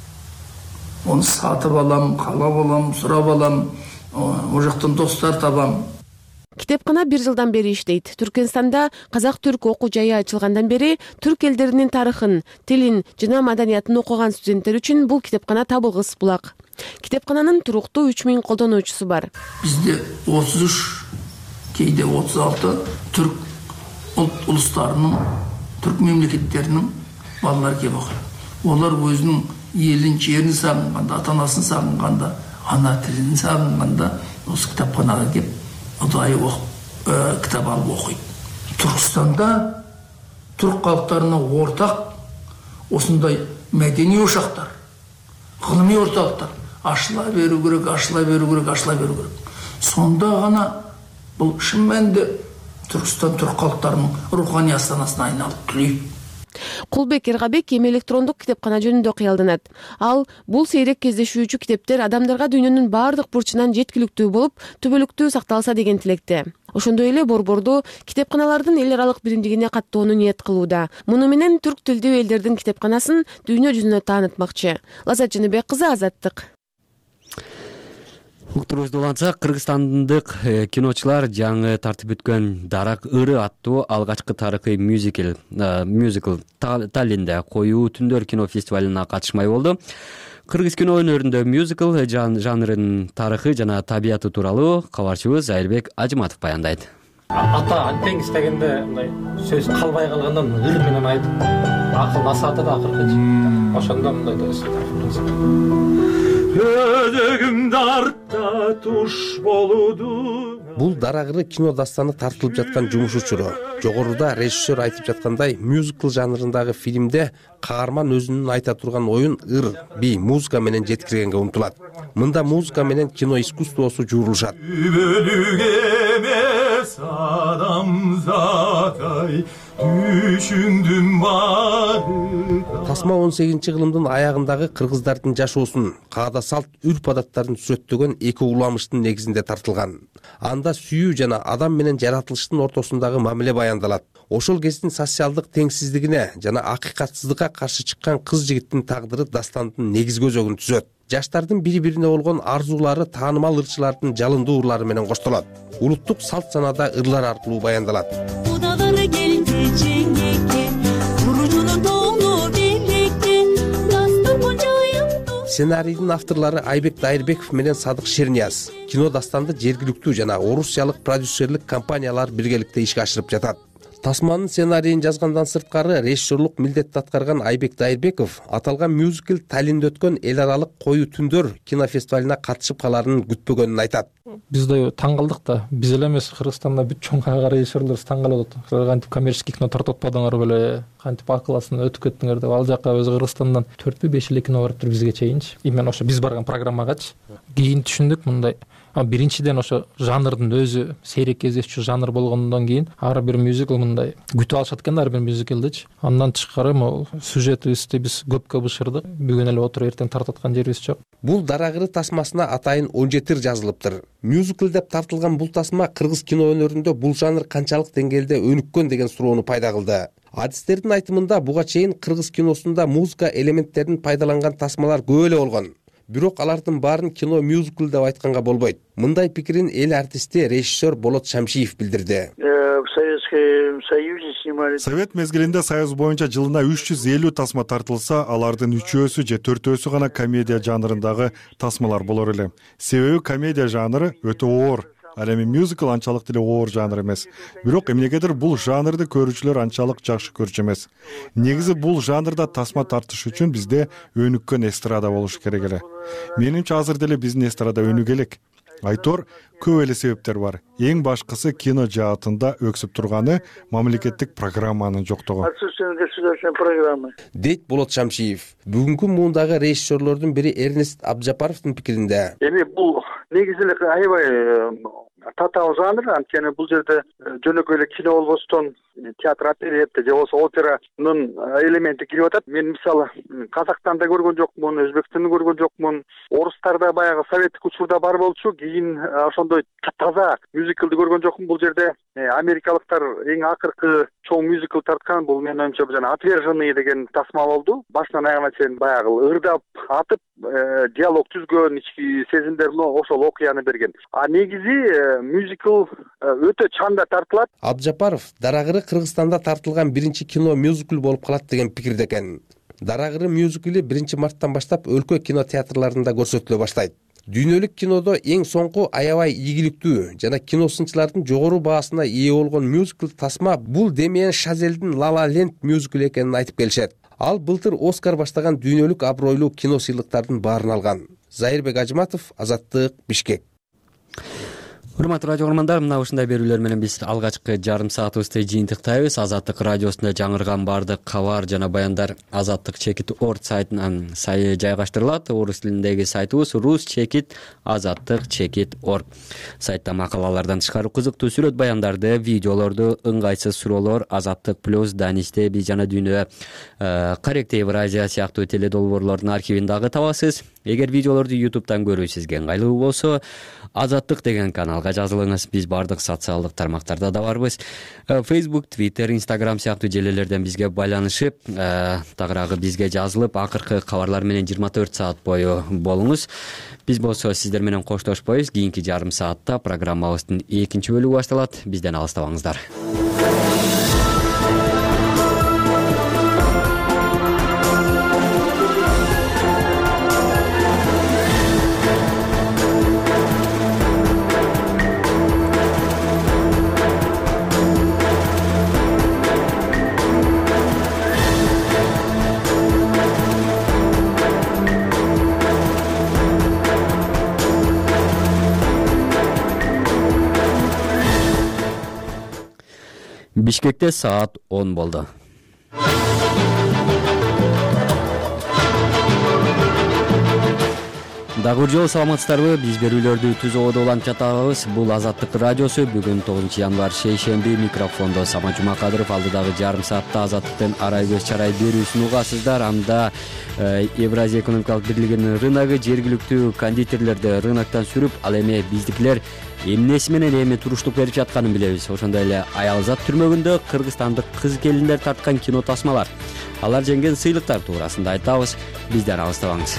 Оны сатып алам, каалап алам, сурап алам, о жактан достор табам. Китепкана бир жылдан бери иштейт. Түркменстанда казак-түрк окуу жайы ачылгандан бери түрк элдеринин тарыхын, тилин жана маданиятын окуган студенттер үчүн бул китепкана табылгыс булак. Китепкананын туруктуу үч миң колдонуучусу бар. Бизде отуз үч, кейде отуз алты түрк улут улустарынын, түрк мемлекеттеринин балалары келип окуйт. Олар өзүнүн элин, жерин сагынганда, ата-анасын сагынганда, ана тилин сагынганда осы китапканага келип удайы окуп, китап алып окуйт. Түркстанда түрк калктарына ортак осундай мәдени ошактар, гылымый орталыктар ашыла берүү керек, ашыла берүү керек, ашыла берүү керек. Сонда гана бул чын мәнинде Түркстан түрк калктарынын руханий астанасына айналып түлөйт. Кулбек Эргабек эми электрондук китепкана жөнүндө кыялданат. Ал бул сейрек кездешүүчү китептер адамдарга дүйнөнүн баардык бурчунан жеткиликтүү болуп, түбөлүктүү сакталса деген тилекте. Ошондой эле борборду китепканалардын эл аралык биримдигине каттоону ниет кылууда. Муну менен түрк тилдүү элдердин китепканасын дүйнө жүзүнө таанытмакчы. Лазат Жаныбек кызы, Азаттык. Уктурубузду улантсак, кыргызстандык киночулар жаңы тартып өткөн Дарак ыры аттуу алгачкы тарыхый мюзикл мюзикл Таллинде коюу түндөр кино фестивалына катышмай болду. Кыргыз кино өнөрүндө мюзикл жанрынын тарыхы жана табияты тууралуу кабарчыбыз Айылбек Ажыматов баяндайт. Ата антең истегенде мындай сөз калбай калгандан ыр менен айтып акыл насааты да акыркы ошондо мындай өзөгүмдү артта туш болуду. Бул дарагыры кино дастаны тартылып жаткан жумуш учуру. Жогоруда режиссер айтып жаткандай, мюзикл жанрындагы фильмде каарман өзүнүн айта турган оюн ыр, би, музыка менен жеткиргенге умтулат. Мында музыка менен кино искусствосу жуурулушат. Тасма он сегизинчи кылымдын аягындагы кыргыздардын жашоосун, каада салт, үрп адаттарын сүрөттөгөн эки уламыштын негизинде тартылган. Анда сүйүү жана адам менен жаратылыштын ортосундагы мамиле баяндалат. Ошол кездин социалдык теңсиздигине жана акыйкатсыздыкка каршы чыккан кыз жигиттин тагдыры дастандын негизги өзөгүн түзөт. Жаштардын бири-бирине болгон арзуулары таанымал ырчылардын жалындуу ырлары менен коштолот. Улуттук салт санада ырлар аркылуу баяндалат. Сценарийдин авторлары Айбек Дайырбеков менен Садык Шернияз. Кино дастанды жергиликтүү жана орусиялык продюсерлик компаниялар биргеликте ишке ашырып жатат. Тасманын сценарийин жазгандан сырткары режиссерлук милдетти аткарган Айбек Дайырбеков аталган мюзикл Таллинде өткөн эл аралык коюу түндөр кинофестивалына катышып каларын күтпөгөнүн айтат. Биз да таң калдык да, биз эле эмес, Кыргызстанда бүт чоң режиссерлер таң калып атат. Кантип коммерческий кино тартып атпадыңар беле, кантип акыласын өтүп кеттиңер деп. Ал жака өз Кыргызстандан төрт беш эле кино барыптыр бизге чейинчи. Именно ошо биз барган программагачы. Кийин түшүндүк мындай. Биринчиден ошо жанрдын өзү сейрек кездешчү жанр болгондон кийин ар бир мюзикл мындай күтүп алышат экен ар бир мюзиклдичи. Андан тышкары могу сюжетибизди биз көпкө бышырдык. Бүгүн эле отуруп эртең тартып аткан жерибиз жок. Бул дарагыры тасмасына атайын он жети ыр жазылыптыр. Мюзикл деп тартылган бул тасма кыргыз кино өнөрүндө бул жанр канчалык деңгээлде өнүккөн деген суроону пайда кылды. Адистердин айтымында буга чейин кыргыз киносунда музыка элементтерин пайдаланган тасмалар көп эле болгон. Бирок алардын баарын кино мюзикл деп айтканга болбойт. Мындай пикирин эл артисти режиссер Болот Шамшиев билдирди. Совет мезгилинде Союз боюнча жылына үч жүз элүү тасма тартылса, алардын үчөөсү же төртөөсү гана комедия жанрындагы тасмалар болор эле. Себеби комедия жанры өтө оор. Ал эми мюзикл анчалык деле оор жанр эмес. Бирок эмнегедир бул жанрды көрүүчүлөр анчалык жакшы көрчү эмес. Негизи бул жанрда тасма тартыш үчүн бизде өнүккөн эстрада болуш керек эле. Менимче азыр деле биздин эстрада өнүгө элек. Айтор көп эле себептер бар. Эң башкысы кино жаатында өксүп турганы мамлекеттик программанын жоктугу. Дейт Болот Шамшиев. Бүгүнкү муундагы режиссерлордун бири Эрнест Абджапаровдун пикиринде. Эми бул негизи эле аябай татаал жанр, анткени бул жерде жөнөкөй эле кино болбостон театр, оперетта же болбосо операнын элементи кирип атат. Мен мисалы Казактан да көргөн жокмун, Өзбекстанда көргөн жокмун. Орустарда баягы советтик учурда бар болчу, кийин ошондой таза мюзиклди көргөн жокмун. Бул жерде америкалыктар эң акыркы чоң мюзикл тарткан, бул менин оюмча жана «Отверженные» деген тасма болду. Башынан аягына чейин баягы ырдап атып, диалог түзгөн, ички сезимдер менен ошол окуяны берген. А негизи мюзикл өтө чанда тартылат. Абджапаров дарагыры Кыргызстанда тартылган биринчи кино мюзикл болуп калат деген пикирде экен. Дарагыры мюзикли биринчи марттан баштап өлкө кинотеатрларында көрсөтүлө баштайт. Дүйнөлүк кинодо эң соңку аябай ийгиликтүү жана киносунчулардын жогору баасына ээ болгон мюзикл тасма бул Демиен Шазелдин La La Land мюзикли экенин айтып келишет. Ал былтыр Оскар баштаган дүйнөлүк абройлуу кино сыйлыктардын баарын алган. Айылбек Ажыматов, Азаттык, Бишкек. Урматтуу радио көрөрмандар, мына ушундай берүүлөр менен биз алгачкы жарым саатыбызды жыйынтыктайбыз. Азаттык радиосунда жаңырган баардык кабар жана баяндар Азаттык чекит орг сайтынан сайы жайгаштырылат. Орус тилиндеги сайтыбыз рус чекит азаттык чекит орг. Сайтта макалалардан тышкары кызыктуу сүрөт баяндарды, видеолорду, ыңгайсыз суроолор, Азаттык плюс, Данисте биз жана дүйнө, Коррект Евразия сыяктуу теледолбоорлордун архивин дагы табасыз. Эгер видеолорду ютубтан көрүү сизге ыңгайлуу болсо, Азаттык деген каналга жазылыңыз. Биз бардык социалдык тармактарда да барбыз. Facebook, Twitter, Instagram сыяктуу желелерден бизге байланышып, тагыраагы бизге жазылып, акыркы кабарлар менен жыйырма төрт саат бою болуңуз. Биз болсо сиздер менен коштошпойбуз. Кийинки жарым саатта программабыздын экинчи бөлүгү башталат. Бизден алыстабаңыздар. Бишкекте саат он болду. Дагы бир жолу саламатсыздарбы? Биз берүүлөрдү түз ободо улантып жатабыз. Бул Азаттык радиосу. Бүгүн тогузунчу январь шейшемби. Микрофондо Самат Жумакадыров. Алдыдагы жарым саатта Азаттыктын арай көз чарай берүүсүн угасыздар. Анда Евразия экономикалык бирлигинин рыногу жергиликтүү кондитерлерди рыноктон сүрүп, ал эми биздикилер эмнеси менен эми туруштук берип жатканын билебиз. Ошондой эле Аялзат түрмөгүндө кыргызстандык кыз келиндер тарткан кино тасмалар, алар жеңген сыйлыктар туурасында айтабыз. Бизден алыстабаңыз.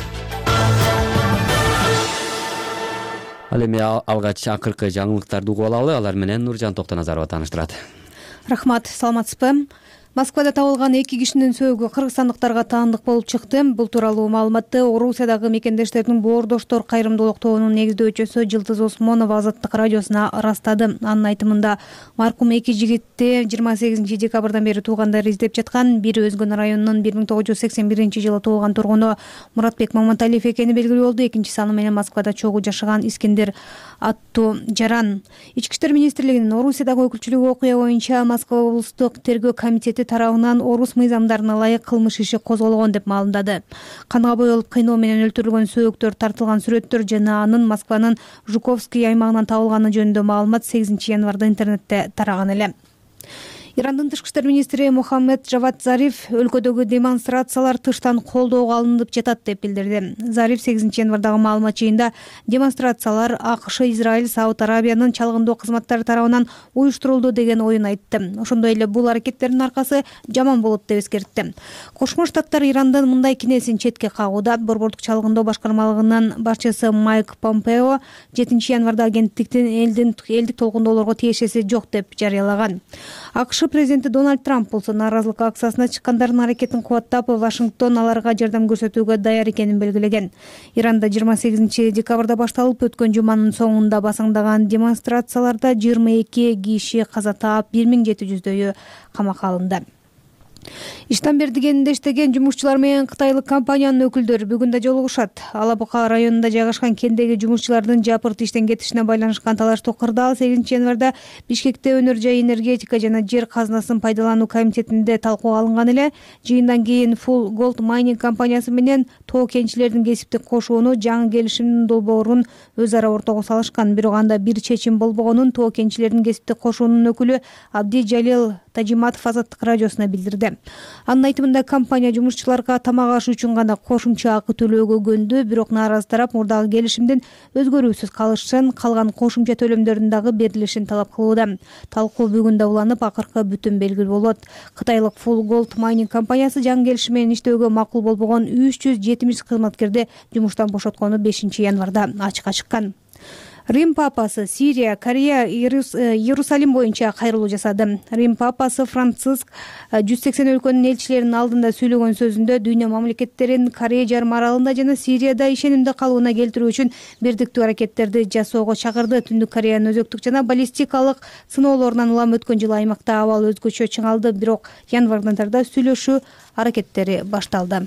Ал эми алгач акыркы жаңылыктарды угуп алалы. Алар менен Нуржан Токтоназарова тааныштырат. Рахмат, саламатсызбы? Москвада табылган эки кишинин сөөгү кыргызстандыктарга таандык болуп чыкты. Бул тууралуу маалыматты Орусиядагы мекендештердин боордоштор кайрымдуулук тобунун негиздөөчүсү Жылдыз Осмонова Азаттык радиосуна ырастады. Анын айтымында маркум эки жигитти жыйырма сегизинчи декабрдан бери туугандары издеп жаткан. Бири Өзгөн районунун бир миң тогуз жүз сексен биринчи жылы туулган тургуну Муратбек Маматалиев экени белгилүү болду. Экинчиси аны менен Москвада чогуу жашаган Искендер аттуу жаран. Ички иштер министрлигинин Орусиядагы өкүлчүлүгү окуя боюнча Москва облустук тергөө комитети тарабынан орус мыйзамдарына ылайык кылмыш иши козголгон деп маалымдады. Канга боелуп кыйноо менен өлтүрүлгөн сөөктөр, тартылган сүрөттөр жана анын Москванын Жуковский аймагынан табылганы жөнүндө маалымат сегизинчи январда интернетте тараган эле. Ирандын тышкы иштер министри Мухаммед Жавад Зариф өлкөдөгү демонстрациялар тыштан колдоого алынып жатат деп билдирди. Зариф сегизинчи январдагы маалымат жыйында демонстрациялар АКШ, Израиль, Сауд Арабиянын чалгындоо кызматтары тарабынан уюштурулду деген оюн айтты. Ошондой эле бул аракеттердин аркасы жаман болот деп эскертти. Кошмо Штаттар Ирандын мындай кинесин четке кагууда. Борбордук чалгындоо башкармалыгынын башчысы Майк Помпео жетинчи январда агенттиктин элдин элдик толкундоолорго тиешеси жок деп жарыялаган. АКШ президенти Дональд Трамп болсо нааразылык акциясына чыккандардын аракетин кубаттап, Вашингтон аларга жардам көрсөтүүгө даяр экенин белгилеген. Иранда жыйырма сегизинчи декабрда башталып өткөн жуманын соңунда басаңдаган демонстрацияларда жыйырма эки киши каза таап, бир миң жети жүздөйү камакка алынды. Иштан бердигенинде иштеген жумушчулар менен кытайлык компаниянын өкүлдөрү бүгүн да жолугушат. Алабука районунда жайгашкан кендеги жумушчулардын жапырт иштен кетишине байланышкан талаштуу кырдаал сегизинчи январда Бишкекте өнөр жай энергетика жана жер казынасын пайдалануу комитетинде талкууга алынган эле. Жыйындан кийин Full Gold Mining компаниясы менен тоо кенчилердин кесиптик кошууну жаңы келишимдин долбоорун өз ара ортого салышкан. Бирок анда бир чечим болбогонун тоо кенчилердин кесиптик кошуунун өкүлү Абди Жалил Тажиматов Азаттык радиосуна билдирди. Анын айтымында компания жумушчуларга тамак аш үчүн гана кошумча акы төлөөгө көндү, бирок нааразы тарап мурдагы келишимдин өзгөрүүсүз калышын, калган кошумча төлөмдөрдүн дагы берилишин талап кылууда. Талкуу бүгүн да уланып, акыркы бүтүн белгилүү болот. Кытайлык Full Gold Mining компаниясы жаңы келишим менен иштөөгө макул болбогон үч жүз жетимиш кызматкерди жумуштан бошоткону бешинчи январда ачыкка чыккан. Рим папасы Сирия, Корея, Иерусалим боюнча кайрылуу жасады. Рим папасы Франциск жүз сексен өлкөнүн элчилеринин алдында сүйлөгөн сөзүндө дүйнө мамлекеттерин Корея жарым аралында жана Сирияда ишенимде калууна келтирүү үчүн бирдиктүү аракеттерди жасоого чакырды. Түндүк Кореянын өзөктүк жана баллистикалык сыноолорунан улам өткөн жылы аймакта абал өзгөчө чыңалды, бирок январдан тарда сүйлөшүү аракеттери башталды.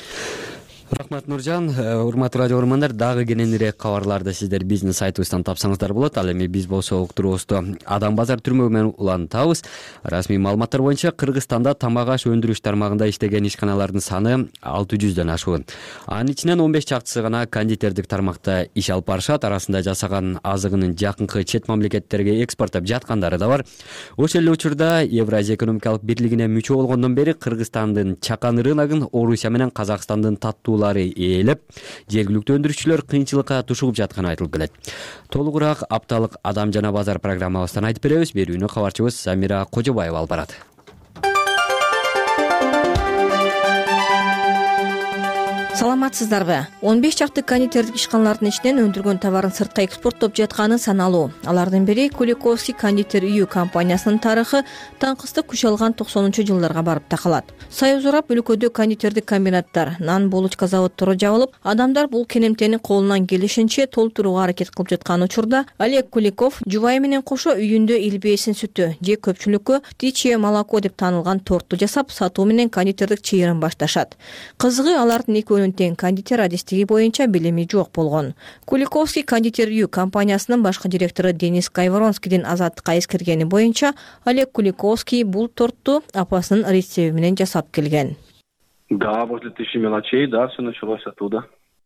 Рахмат Нуржан. Урматтуу радио көрөрмандар, дагы кененирээк кабарларды сиздер биздин сайтыбыздан тапсаңыздар болот. Ал эми биз болсо уктуруубузду Адам базар түрмөгү менен улантабыз. Расмий маалыматтар боюнча Кыргызстанда тамак аш өндүрүш тармагында иштеген ишканалардын саны алты жүздөн ашуун. Анын ичинен он беш чактысы гана кондитердик тармакта иш алып барышат. Арасында жасаган азыгынын жакынкы чет мамлекеттерге экспорттоп жаткандары да бар. Ошол эле учурда Евразия экономикалык бирлигине мүчө болгондон бери Кыргызстандын чакан рыногун Орусия менен Казакстандын таттуу ээлеп, жергиликтүү өндүрүүчүлөр кыйынчылыкка тушугуп жатканы айтылып келет. Толугураак апталык Адам жана базар программабыздан айтып беребиз. Берүүнү кабарчыбыз Замира Кожобаева алып барат. Саламатсыздарбы? он беш чакты кондитердик ишканалардын ичинен өндүргөн товарын сыртка экспорттоп жатканы саналуу. Алардын бири Куликовский кондитер үйү компаниясынын тарыхы таңкысты күч алган токсонунчу жылдарга барып такалат. Союз урап өлкөдө кондитердик комбинаттар, нан булочка заводдору жабылып, адамдар бул кенемтени колунан келишинче толтурууга аракет кылып жаткан учурда Олег Куликов жубайы менен кошо үйүндө илбээсин сүтү же көпчүлүккө птичье молоко деп таанылган торту жасап, сатуу менен кондитердик чыйырын башташат. Кызыгы алардын экөөнүн тең кийин кондитер адистиги боюнча билими жок болгон. Куликовский кондитер үй компаниясынын башкы директору Денис Кайворонскийдин азаттыкка эскергени боюнча Олег Куликовский бул торту апасынын рецепти менен жасап келген. Да, возле тысячи мелочей, да, все началось оттуда.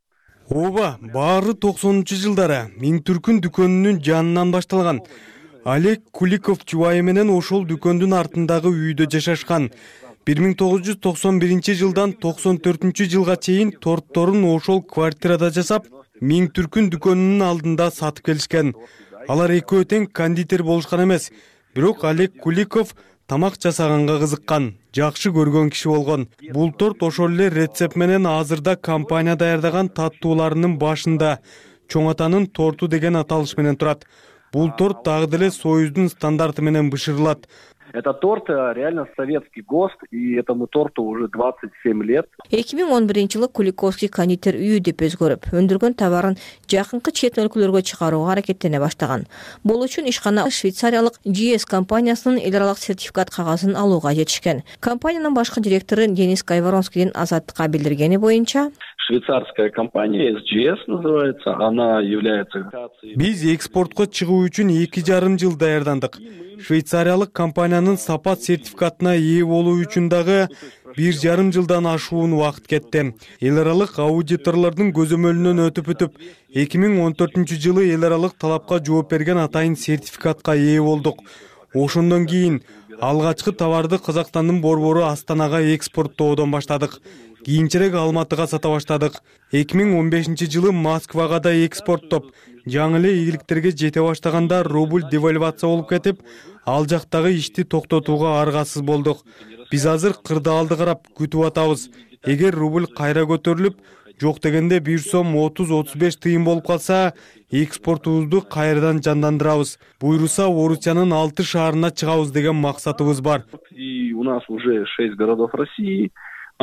Ооба, баары токсонунчу жылдары Миңтүркүн дүкөнүнүн жанынан башталган. Олег Куликов жубайы менен ошол дүкөндүн артындагы үйдө жашашкан. бир миң тогуз жүз токсон биринчи жылдан токсон төртүнчү жылга чейин тортторун ошол квартирада жасап, Миңтүркүн дүкөнүнүн алдында сатып келишкен. Алар экөө тең кондитер болушкан эмес. Бирок Олег Куликов тамак жасаганга кызыккан, жакшы көргөн киши болгон. Бул торт ошол эле рецепт менен азырда компания даярдаган таттууларынын башында. Чоң атанын торту деген аталыш менен турат. Бул торт дагы деле Союздун стандарты менен бышырылат. Это торт реально советский ГОСТ, и этому торту уже двадцать семь лет. эки миң он биринчи жылы Куликовский кондитер үйү деп өзгөрүп, өндүргөн товарын жакынкы чет өлкөлөргө чыгарууга аракеттене баштаган. Бул үчүн ишкана швейцариялык джи эс компаниясынын эл аралык сертификат кагазын алууга жетишкен. Компаниянын башкы директору Денис Кайворонскийдин азаттыкка билдиргени боюнча, швейцарская компания эс джи эс называется, она является... Биз экспортко чыгуу үчүн эки жарым жыл даярдандык. Швейцариялык компаниянын сапат сертификатына ээ болуу үчүн дагы бир жарым жылдан ашуун убакыт кетти. Эл аралык аудиторлордун көзөмөлүнөн өтүп өтүп, эки миң он төртүнчү жылы эл аралык талапка жооп берген атайын сертификатка ээ болдук. Ошондон кийин алгачкы товарды Казакстандын борбору Астанага экспорттоодон баштадык. Кийинчерээк Алматыга сата баштадык. эки миң он бешинчи жылы Москвага да экспорттоп, жаңы эле ийгиликтерге жете баштаганда рубль девальвация болуп кетип, ал жактагы ишти токтотууга аргасыз болдук. Биз азыр кырдаалды карап күтүп атабыз. Эгер рубль кайра көтөрүлүп, жок дегенде бир сом отуз отуз беш тыйын болуп калса, экспортубузду кайрадан жандандырабыз. Буйруса Орусиянын алты шаарына чыгабыз деген максатыбыз бар. И у нас уже шесть городов России.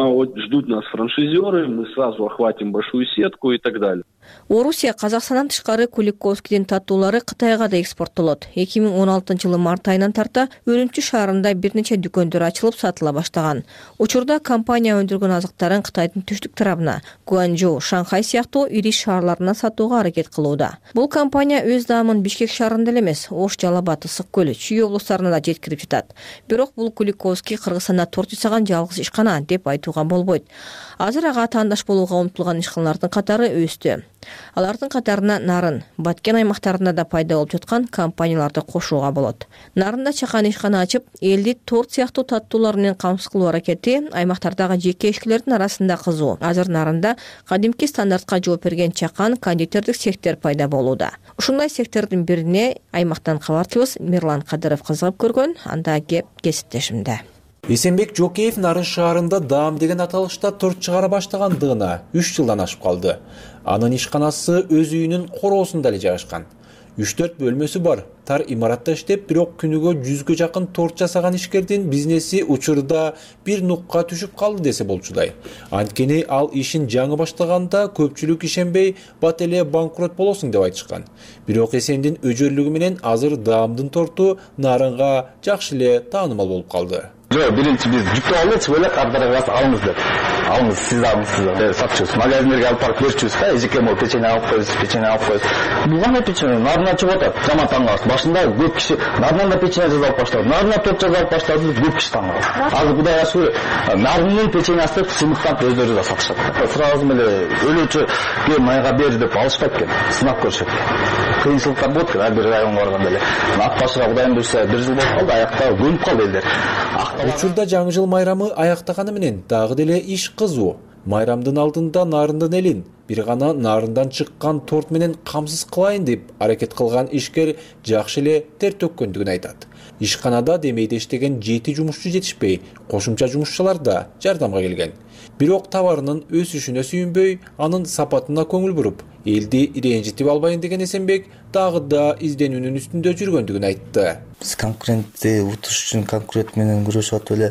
Ждут нас франшизеры, мы сразу охватим большую сетку и так далее. Орусия Казакстандан тышкары Куликовскийдин таттуулары Кытайга да экспорттолот. эки миң он алтынчы жылы март айынан тарта Үрүмчү шаарында бир нече дүкөндөр ачылып сатыла баштаган. Учурда компания өндүргөн азыктарын Кытайдын түштүк тарабына, Гуанчжоу, Шанхай сыяктуу ири шаарларына сатууга аракет кылууда. Бул компания өз даамын Бишкек шаарында эле эмес, Ош, Жалал Абад, Ысык көл, Чүй облустарына да жеткирип жатат. Бирок бул Куликовский Кыргызстанда торт жасаган жалгыз ишкана деп айтууга болбойт. Азыр ага таандаш болууга умтулган ишканалардын катары өстү. Алардын катарына Нарын, Баткен аймактарында да пайда болуп жаткан компанияларды кошууга болот. Нарында чакан ишкана ачып, элди торт сыяктуу таттуулар менен камсыз кылуу аракети аймактардагы жеке ишкилердин арасында кызуу. Азыр Нарында кадимки стандартка жооп берген чакан кондитердик сектор пайда болууда. Ушундай сектордун бирине аймактан кабарчыбыз Мирлан Кадыров кызыгып көргөн, анда кеп кесиптешимде. Эсенбек Жокеев Нарын шаарында даам деген аталышта торт чыгара баштагандыгына үч жылдан ашып калды. Анын ишканасы өз үйүнүн короосунда эле жайгашкан. үч төрт бөлмөсү бар. Тар имаратта иштеп, бирок күнүгө жүзгө жакын торт жасаган ишкердин бизнеси учурда бир нукка түшүп калды десе болчудай. Анткени ал ишин жаңы баштаганда көпчүлүк ишенбей, бат эле банкрот болосуң деп айтышкан. Бирок Эсендин өжөрлүгү менен азыр даамдын торту Нарынга жакшы эле таанымал болуп калды. Жок, биринчи биз жүктөп алып, элек кардырабыз алыңыз деп. Алыңыз, сиз алыңыз, сатчыбыз. Магазиндерге алып барып берчүбүз да, эжеке мол печенье алып коебуз, печенье алып коебуз. Бул кандай печенье? Нарына чыгып атат. Жаман таң калабыз. Башында көп киши Нарынан да печенье жасап баштады. Нарына торт жасап баштады, көп киши таң калды. Азыр Кудайга шүгүр, Нарынын печеньясын сыймыктап өздөрү да сатышат. Сразу эле өлүүчү ке майга бер деп алышпайт экен. Сынап көрүшөт. Кыйынчылыктар болот экен, бир районго барганда эле. Ат башыга Кудайым буйрса бир жыл болуп калды, аякта көнүп калды элдер. Учурда жаңы жыл майрамы аяктаганы менен дагы деле иш кызуу. Майрамдын алдында Нарындын элин бир гана Нарындан чыккан торт менен камсыз кылайын деп аракет кылган ишкер жакшы эле тер төккөндүгүн айтат. Ишканада демейде иштеген жети жумушчу жетишпей, кошумча жумушчулар да жардамга келген. Бирок товарынын өсүшүнө сүйүнбөй, анын сапатына көңүл буруп, элди ренжитип албайын деген Эсенбек дагы да изденүүнүн үстүндө жүргөндүгүн айтты. Биз конкурентти утуш үчүн конкурент менен күрөшүп атып эле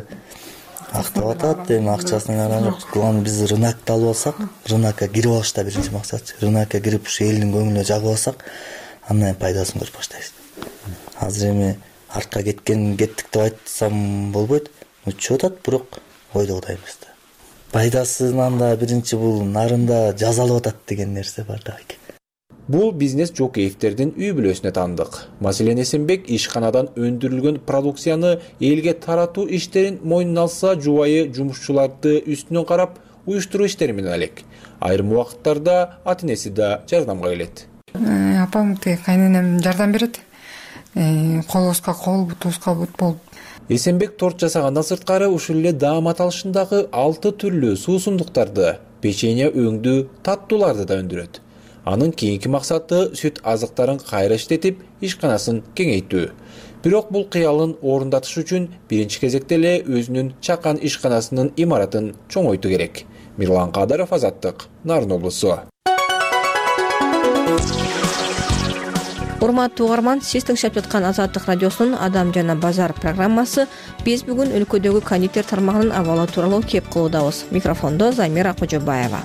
актап атат, эми акчасына арам жок. Кылган биз рынокто алып алсак, рынокко кирип алыш да биринчи максат. Рынокко кирип ушу элдин көңүлүнө жагып алсак, андан пайдасын көрүп баштайбыз. Азыр эми артка кеткен кеттик деп айтсам болбойт. Өтүп атат, бирок ойдогудай эмес да. пайдасынан да биринчи бул нарында жазалып атат деген нерсе бар да. Бул бизнес Жокеевтердин үй бүлөсүнө таандык. Маселен Эсенбек ишканадан өндүрүлгөн продукцияны элге таратуу иштерин мойнуна алса, жубайы жумушчуларды үстүнөн карап уюштуруу иштери менен алек. Айрым убакыттарда ата-энеси да жардамга келет. Апам тиги кайненем жардам берет. Колубузга кол, бутубузга бут болуп. Эсенбек торт жасагандан сырткары ушул эле даам аталышындагы алты түрлүү суусундуктарды, печенье өңдүү, таттууларды да өндүрөт. Анын кийинки максаты сүт азыктарын кайра иштетип, ишканасын кеңейтүү. Бирок бул кыялын орундатыш үчүн биринчи кезекте эле өзүнүн чакан ишканасынын имаратын чоңойтуу керек. Мирлан Кадаров, Азаттык, Нарын облусу. Урматтуу угарман, сиз тыңшап жаткан Азаттык радиосунун Адам жана базар программасы. Биз бүгүн өлкөдөгү кондитер тармагынын абалы тууралуу кеп кылуудабыз. Микрофондо Замира Кожобаева.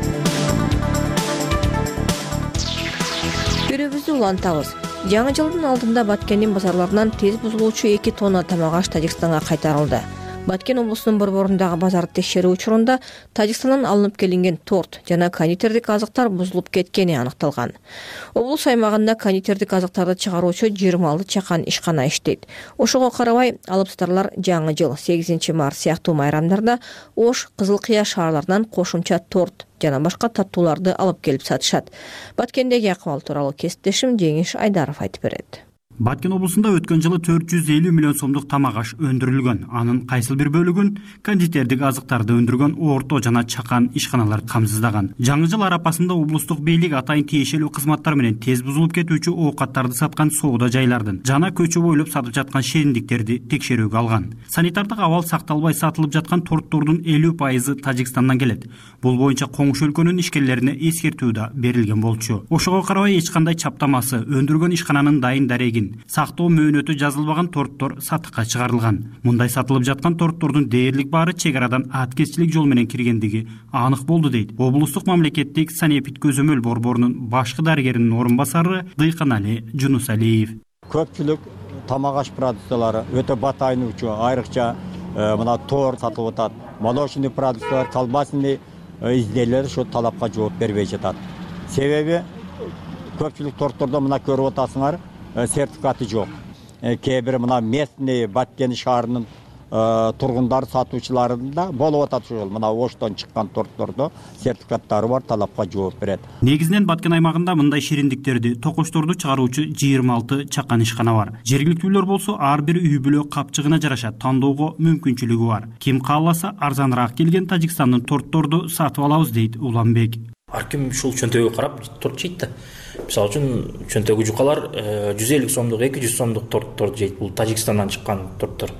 Көрүүбүздү улантабыз. Жаңы жылдын алдында Баткендин базарларынан тез бузулуучу эки тонна тамак аш Тажикстанга кайтарылды. Баткен облусунун борборундагы базарды текшерүү учурунда Тажикстандан алынып келинген торт жана кондитердик азыктар бузулуп кеткени аныкталган. Облус аймагында кондитердик азыктарды чыгаруучу жыйырма алты чакан ишкана иштейт. Ошого карабай, алыптарлар жаңы жыл, сегизинчи март сыяктуу майрамдарда Ош, Кызыл Кыя шаарларынан кошумча торт жана башка таттууларды алып келип сатышат. Баткендеги акыбал тууралуу кесиптешим Жеңиш Айдаров айтып берет. Баткен облусунда өткөн жылы төрт жүз элүү миллион сомдук тамак аш өндүрүлгөн. Анын кайсыл бир бөлүгүн кондитердик азыктарды өндүргөн орто жана чакан ишканалар камсыздаган. Жаңы жыл арапасында облустук бийлик атайын тиешелүү кызматтар менен тез бузулуп кетүүчү оокаттарды саткан соода жайлардын жана көчө бойлоп сатып жаткан шериндиктерди текшерүүгө алган. Санитардык абал сакталбай сатылып жаткан торттордун элүү пайызы Тажикстандан келет. Бул боюнча коңшу өлкөнүн ишкерлерине эскертүү да берилген болчу. Ошого карабай эч кандай чаптамасы, өндүргөн ишкананын дайын дарегин, сактоо мөөнөтү жазылбаган торттор сатыкка чыгарылган. Мындай сатылып жаткан торттордун дээрлик баары чек арадан аткезчилик жол менен киргендиги анык болду дейт облустук мамлекеттик санэпид көзөмөл борборунун башкы дарыгеринин орун басары Дыйканали Жунусалиев. Көпчүлүк тамак аш продукциялары өтө батайнуучу, айрыкча мына торт сатылып атат. Молочный продукциялар, колбасный изделиялер ошо талапка жооп бербей жатат. Себеби көпчүлүк торттордо мына көрүп атасыңар, сертификаты жок. Кээ бир мына местный Баткен шаарынын тургундар сатуучуларында болуп атат ушул. Мына Оштон чыккан торттордо сертификаттары бар, талапка жооп берет. Негизинен Баткен аймагында мындай шириндиктерди, токочторду чыгаруучу жыйырма алты чакан ишкана бар. Жергиликтүүлөр болсо ар бир үй бүлө капчыгына жараша тандоого мүмкүнчүлүгү бар. Ким кааласа арзаныраак келген Тажикстандын тортторду сатып алабыз дейт Уланбек. Ар ким ушул чөнтөгү карап торт жейт да. Мисалы үчүн чөнтөгү жукалар жүз элүү сомдук, эки жүз сомдук тортторду жейт. Бул Тажикстандан чыккан торттор.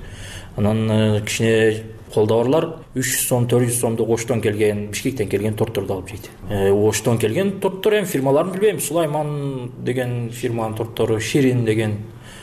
Анан кичине колдоорлар үч жүз сом, төрт жүз сомдук Оштон келген, Бишкектен келген тортторду алып жейт. Оштон келген торттор эми фирмаларын билбейм. Сулайман деген фирманын торттору, Ширин деген.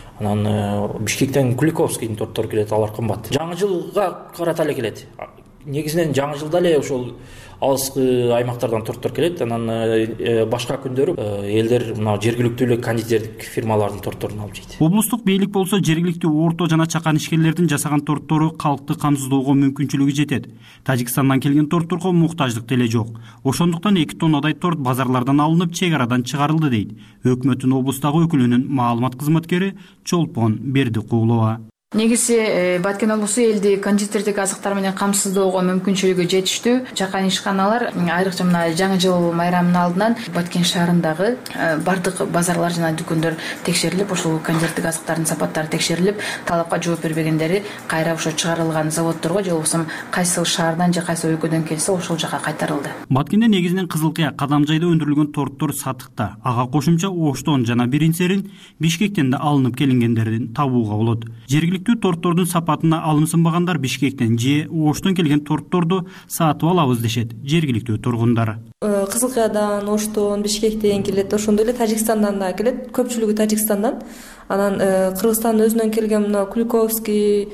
Анан Бишкектен Куликовскийдин торттору келет, алар кымбат. Жаңы жылга карата эле келет. Негизинен жаңы жылда эле ошол алыскы аймактардан торттор келет. Анан башка күндөрү элдер мына жергиликтүү эле кондитердик фирмалардын тортторун алып жейт. Облустук бийлик болсо жергиликтүү орто жана чакан ишкерлердин жасаган торттору калкты камсыздоого мүмкүнчүлүгү жетет. Тажикстандан келген тортторго муктаждык деле жок. Ошондуктан эки тоннадай торт базарлардан алынып, чек арадан чыгарылды дейт өкмөттүн облустагы өкүлүнүн маалымат кызматкери Чолпон Бердикулова. Негизи Баткен облусу элди кондитердик азыктар менен камсыздоого мүмкүнчүлүгү жетиштүү. Чакан ишканалар айрыкча мына жаңы жыл майрамынын алдынан Баткен шаарындагы бардык базарлар жана дүкөндөр текшерилип, ошол кондитердик азыктардын сапаттары текшерилип, талапка жооп бербегендери кайра ошо чыгарылган заводдорго же болбосо кайсы шаардан же кайсы өлкөдөн келсе ошол жака кайтарылды. Баткенде негизинен Кызыл Кыя, Кадамжайда өндүрүлгөн торттор сатыкта. Ага кошумча Оштон жана Биринсерин, Бишкектен да алынып келингендердин табууга болот. Жергиликтүү торттордун сапатына алымсынбагандар Бишкектен же Оштон келген тортторду сатып алабыз дешет жергиликтүү тургундар. Кызыл Кыядан, Оштон, Бишкектен келет, ошондой эле Тажикстандан да келет, көпчүлүгү Тажикстандан. Анан Кыргызстандын өзүнөн келген мына Куликовский,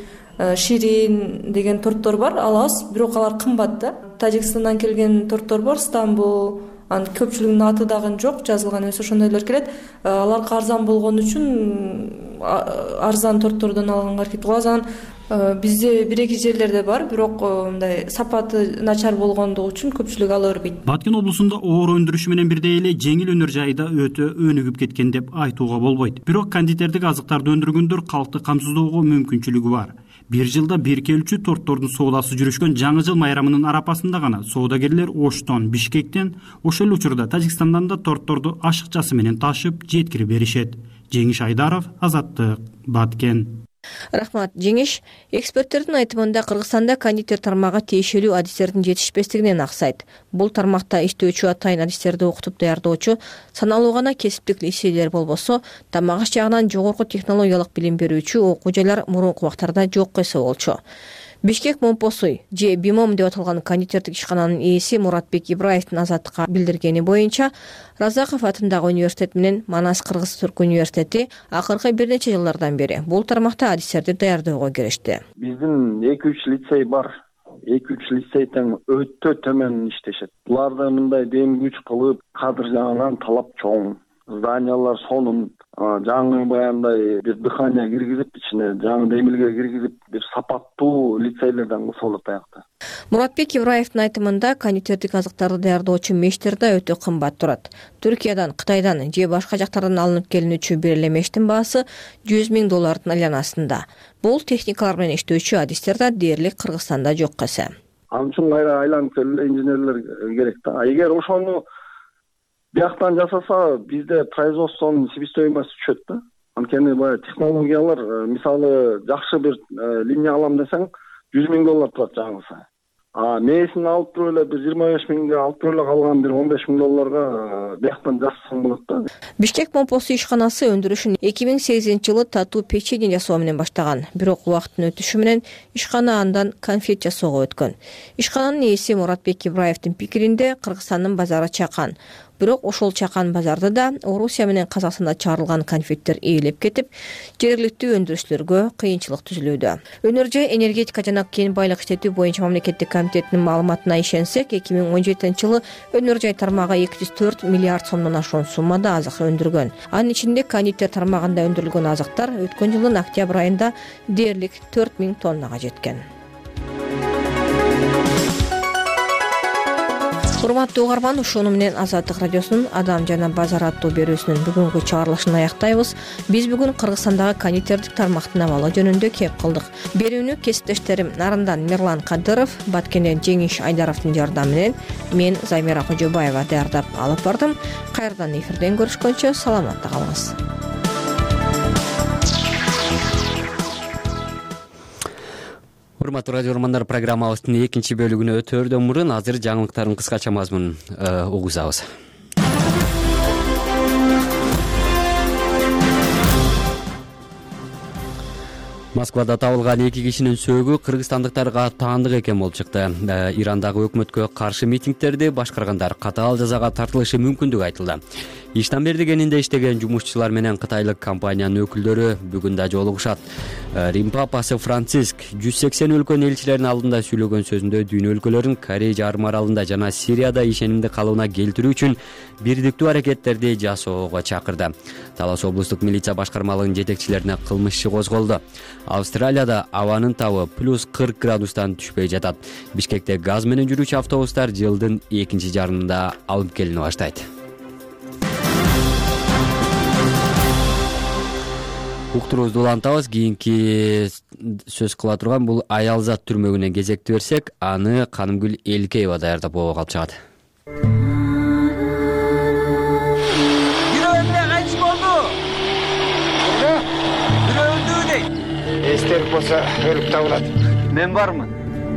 Ширин деген торттор бар, алабыз, бирок алар кымбат да. Тажикстандан келген торттор бар, Стамбул, анын көпчүлүгүнүн аты дагы жок, жазылган эмес, ошондойлор келет. Алар арзан болгон үчүн арзан тортордон алганга аракет кылабыз. Анан бизде бир эки жерлерде бар, бирок мындай сапаты начар болгондугу үчүн көпчүлүк ала бербейт. Баткен облусунда оор өндүрүшү менен бирдей эле жеңил өнөр жайы да өтө өнүгүп кеткен деп айтууга болбойт. Бирок кондитердик азыктарды өндүргөндөр калкты камсыздоого мүмкүнчүлүгү бар. Бир жылда бир келүүчү тортордун соодасы жүрүшкөн жаңы жыл майрамынын арапасында гана соодагерлер Оштон, Бишкектен, ошол эле учурда Тажикстандан да торторду ашыкчасы менен ташып жеткирип беришет. Жеңиш Айдаров, Азаттык, Баткен. Рахмат, Жеңиш. Эксперттердин айтымында Кыргызстанда кондитер тармагы тиешелүү адистердин жетишпестигинен аксайт. Бул тармакта иштөөчү атайын адистерди окутуп даярдоочу саналуу гана кесиптик лицейлер болбосо, тамак аш жагынан жогорку технологиялык билим берүүчү окуу жайлар мурунку убактарда жок эсе болчу. Бишкек Момпосуй же Бимом деп аталган кондитердик ишкананын ээси Муратбек Ибраевдин Азаттыкка билдиргени боюнча, Разаков атындагы университет менен Манас Кыргыз-Түрк университети акыркы бир нече жылдардан бери бул тармакта адистерди даярдөөгө киришти. Биздин эки үч лицей бар. эки үч лицей тең өтө төмөн иштешет. Буларды мындай дем күч кылып, кадр жагынан талап чоң. Зданиялар сонун, жаңы баяндай бир дыхание киргизип, ичине жаңы демилге киргизип, бир сапаттуу лицейлерден кылсалар таякта. Муратбек Ибраевдин айтымында кондитердик азыктарды даярдоочу мештер да өтө кымбат турат. Түркиядан, Кытайдан же башка жактардан алынып келинүүчү бир эле мештин баасы жүз миң доллардын айланасында. Бул техникалар менен иштөөчү адистер да дээрлик Кыргызстанда жок эсе. Ал үчүн кайра айланып келе инженерлер керек да. Эгер ошону бияктан жасаса, бизде производствонун себестоимости түшөт да. Анткени баягы технологиялар, мисалы, жакшы бир линия алам десең, жүз миң доллар турат жаңысы. А мээсин алып туруп эле бир жыйырма беш миңге алып туруп эле калган бир он беш миң долларга бияктан жасасаң болот да. Бишкек Момпосуй ишканасы өндүрүшүн эки миң сегизинчи жылы татуу печенье жасоо менен баштаган. Бирок убакыттын өтүшү менен ишкана андан конфет жасоого өткөн. Ишкананын ээси Муратбек Ибраевдин пикиринде Кыргызстандын базары чакан. Бирок ошол чакан базарда да Орусия менен Казакстанда чыгарылган конфеттер ээлеп кетип, жергиликтүү өндүрүшчүлөргө кыйынчылык түзүлүүдө. Өнөр жай энергетика жана кен байлык иштетүү боюнча мамлекеттик комитетинин маалыматына ишенсек, эки миң он жетинчи жылы өнөр жай тармагы эки жүз төрт миллиард сомдон ашуун суммада азык өндүргөн. Анын ичинде кондитер тармагында өндүрүлгөн азыктар өткөн жылдын октябрь айында дээрлик төрт миң тоннага жеткен. Урматтуу угарман, ушуну менен Азаттык радиосунун Адам жана базар аттуу берүүсүнүн бүгүнкү чыгарылышын аяктайбыз. Биз бүгүн Кыргызстандагы кондитердик тармактын абалы жөнүндө кеп кылдык. Берүүнү кесиптештерим Нарындан Мирлан Кадыров, Баткенден Жеңиш Айдаровдун жардамы менен мен Замира Кожобаева даярдап алып бардым. Кайрадан эфирден көрүшкөнчө саламатта калыңыз. Урматтуу радио угармандар, программабыздын экинчи бөлүгүнө өтөрдөн мурун азыр жаңылыктардын кыскача мазмунун угузабыз. Москвада табылган эки кишинин сөөгү кыргызстандыктарга таандык экен болуп чыкты. Ирандагы өкмөткө каршы митингтерди башкаргандар катаал жазага тартылышы мүмкүндүгү айтылды. Иштан бери кенинде иштеген жумушчулар менен кытайлык компаниянын өкүлдөрү бүгүн да жолугушат. Рим папасы Франциск жүз сексен өлкөнүн элчилеринин алдында сүйлөгөн сөзүндө дүйнө өлкөлөрүн Корей жарым аралында жана Сирияда ишенимди калыбына келтирүү үчүн бирдиктүү аракеттерди жасоого чакырды. Талас облустук милиция башкармалыгынын жетекчилерине кылмыш иши козголду. Австралияда абанын табы плюс кырк градустан түшпөй жатат. Бишкекте газ менен жүрүүчү автобустар жылдын экинчи жарымында алып келине баштайт. Уктуруубузду улантабыз. Кийинки сөз кыла турган бул аялзат түрмөгүнө кезекти берсек, аны Канымгүл Элкеева даярдап ого калып чыгат. Бирөөндө кайчы болду? Бирөөндө дейт. Эстер болсо өлүп табылат. Мен бармын.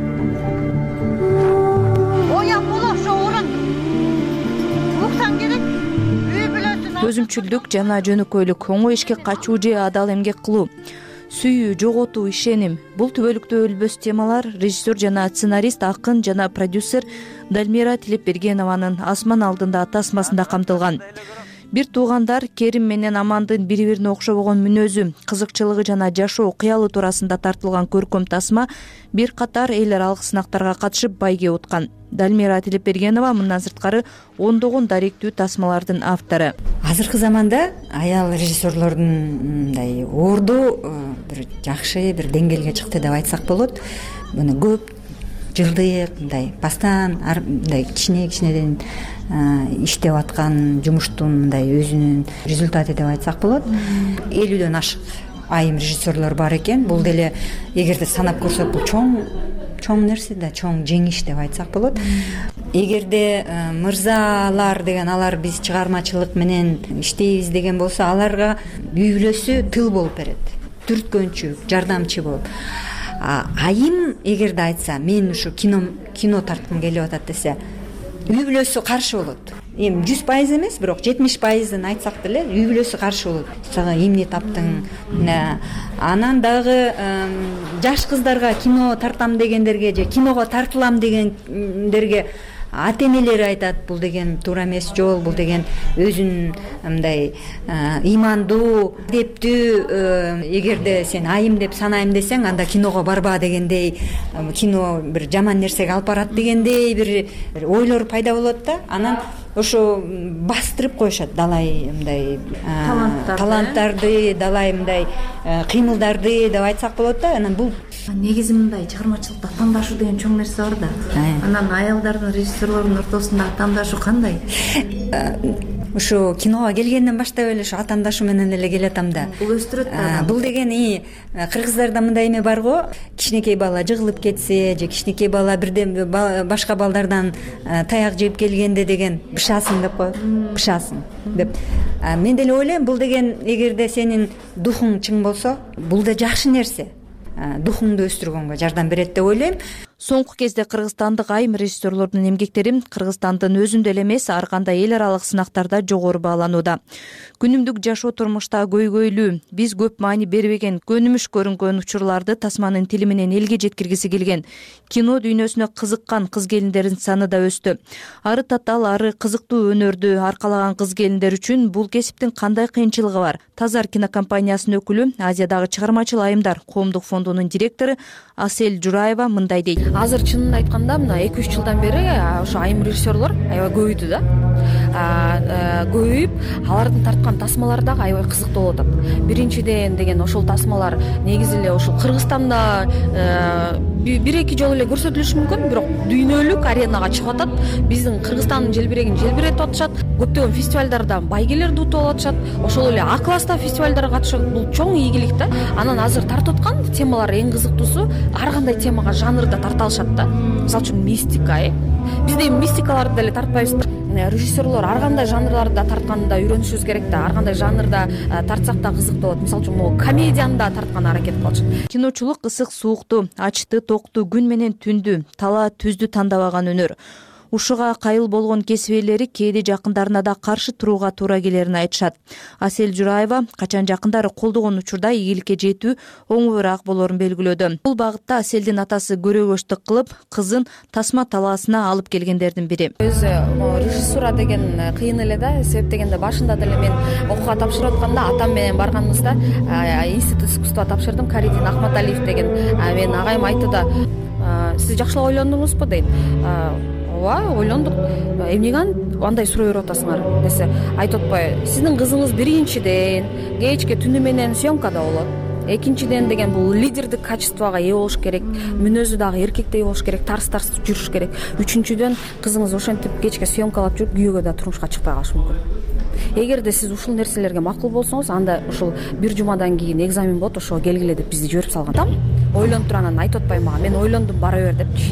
Оян боло ошо орун. Уксан керек. Өзүмчүлдүк жана жөнөкөйлүк, оңой ишке качуу же адал эмгек кылуу, сүйүү, жоготуу, ишеним. Бул түбөлүктө өлбөс темалар режиссер жана сценарист, акын жана продюсер Далмира Тилепбергенованын Асман алдында тасмасында камтылган. бир туугандар Керим менен Амандын бири бирине окшобогон мүнөзү, кызыкчылыгы жана жашоо кыялы туурасында тартылган көркөм тасма бир катар эл аралык сынактарга катышып байге уткан. Далмира Тилепбергенова мындан сырткары ондогон даректүү тасмалардын автору. Азыркы заманда аял режиссерлордун мындай орду бир жакшы бир деңгээлге чыкты деп айтсак болот. Муну көп жылдык мындай бастан мындай кичине кичинеден иштеп аткан жумуштун мындай өзүнүн результаты деп айтсак болот. элүүдөн ашык айым режиссерлор бар экен. Бул деле эгерде санап көрсөк бул чоң чоң нерсе да, чоң жеңиш деп айтсак болот. Эгерде мырзалар деген алар биз чыгармачылык менен иштейбиз деген болсо, аларга үй бүлөсү тыл болуп берет, түрткөнчү, жардамчы болуп. Айым эгерде айтса, мен ушу кино кино тарткым келип атат десе, үй бүлөсү каршы болот. Эми жүз пайыз эмес, бирок жетимиш пайызын айтсак деле үй бүлөсү каршы болот. Сага эмне таптың? Анан дагы жаш кыздарга кино тартам дегендерге же киного тартылам дегендерге ата энелери айтат, бул деген туура эмес жол, бул деген өзүн мындай ыймандуу, адептүү, эгерде сен айым деп санайм десең, анда киного барба дегендей, кино бир жаман нерсеге алып барат дегендей бир ойлор пайда болот да. Анан ошо бастырып коюшат далай мындай таланттарды, далай мындай кыймылдарды деп айтсак болот да. Анан бул негизи мындай чыгармачылыкта тандашуу деген чоң нерсе бар да. Анан аялдардын, режиссерлордун ортосунда тандашуу кандай? Ушу киного келгенден баштап эле ушу атандашуу менен эле келатам да. Бул өстүрөт да. Бул деген и кыргыздарда мындай эме бар го, кичинекей бала жыгылып кетсе же кичинекей бала бирден башка балдардан таяк жеп келгенде деген бышасың деп коет, бышасың деп. Мен деле ойлойм, бул деген эгерде сенин духуң чың болсо, бул да жакшы нерсе. Духуңду өстүргөнгө жардам берет деп ойлойм. Соңку кезде кыргызстандык айым режиссерлордун эмгектери Кыргызстандын өзүндө эле эмес, ар кандай эл аралык сынактарда жогору бааланууда. Күнүмдүк жашоо турмушта көйгөйлүү, биз көп маани бербеген, көнүмүш көрүнгөн учурларды тасманын тили менен элге жеткиргиси келген, кино дүйнөсүнө кызыккан кыз келиндердин саны да өстү. Ары татаал, ары кызыктуу өнөрдү аркалаган кыз келиндер үчүн бул кесиптин кандай кыйынчылыгы бар? Тазар кинокомпаниясынын өкүлү, Азиядагы чыгармачыл айымдар коомдук фондунун директору Асель Жураева мындай дейт. Азыр чынын айтканда мына эки үч жылдан бери ошо айым режиссерлор аябай көбөйдү да. Көбөйүп, алардын тарткан тасмалары дагы аябай кызыктуу болуп атат. Биринчиден деген ошол тасмалар негизи эле ошол Кыргызстанда бир эки жолу эле көрсөтүлүшү мүмкүн, бирок дүйнөлүк аренага чыгып атат. Биздин Кыргызстандын желбирегин желбиретип атышат. Көптөгөн фестивалдарда байгелерди утуп алып атышат. Ошол эле А класста фестивалдарга катышат. Бул чоң ийгилик да. Анан азыр тартып аткан темалар эң кызыктуусу, ар кандай темага жанрда тарта алышат да. Мисалы үчүн мистика, э. Бизде мистикаларды деле тартпайбыз. Режиссерлор ар кандай жанрларда тартканда үйрөнүшүбүз керек да. Ар кандай жанрда тартсак да кызыктуу болот. Мисалы үчүн могу комедияны да тартканга аракет кылышат. Киночулук ысык суукту, ачты токту, күн менен түндү, тала түздү тандабаган өнөр. Ушуга кайыл болгон кесип ээлери кээде жакындарына да каршы турууга туура келерин айтышат. Асель Жураева качан жакындары колдогон учурда ийгиликке жетүү оңоюраак болорун белгилөөдө. Бул багытта Аселдин атасы көрөгөчтүк кылып, кызын тасма талаасына алып келгендердин бири. Өзү режиссура деген кыйын эле да, себеп дегенде башында деле мен окууга тапшырып атканда атам менен барганыбызда институт искусства тапшырдым, Каридин Ахматалиев деген менин агайым айтты да, сиз жакшылап ойлондуңузбу дейт. Ооба, ойлондук. Эмнеге андай суроо берип атасыңар десе, айтып атпайбы, сиздин кызыңыз биринчиден кечке түнү менен съемкада болот. Экинчиден деген бул лидердик качествого ээ болуш керек, мүнөзү дагы эркектей болуш керек, тарс-тарс жүрүш керек. Үчүнчүдөн кызыңыз ошентип кечке съемкалап жүрүп күйөөгө да турмушка чыкпай калышы мүмкүн. Эгерде сиз ушул нерселерге макул болсоңуз, анда ушул бир жумадан кийин экзамен болот, ошого келгиле деп бизди жиберип салган. Там ойлонуп туруп анан айтып атпайбы мага, мен ойлондум, бара бер депчи.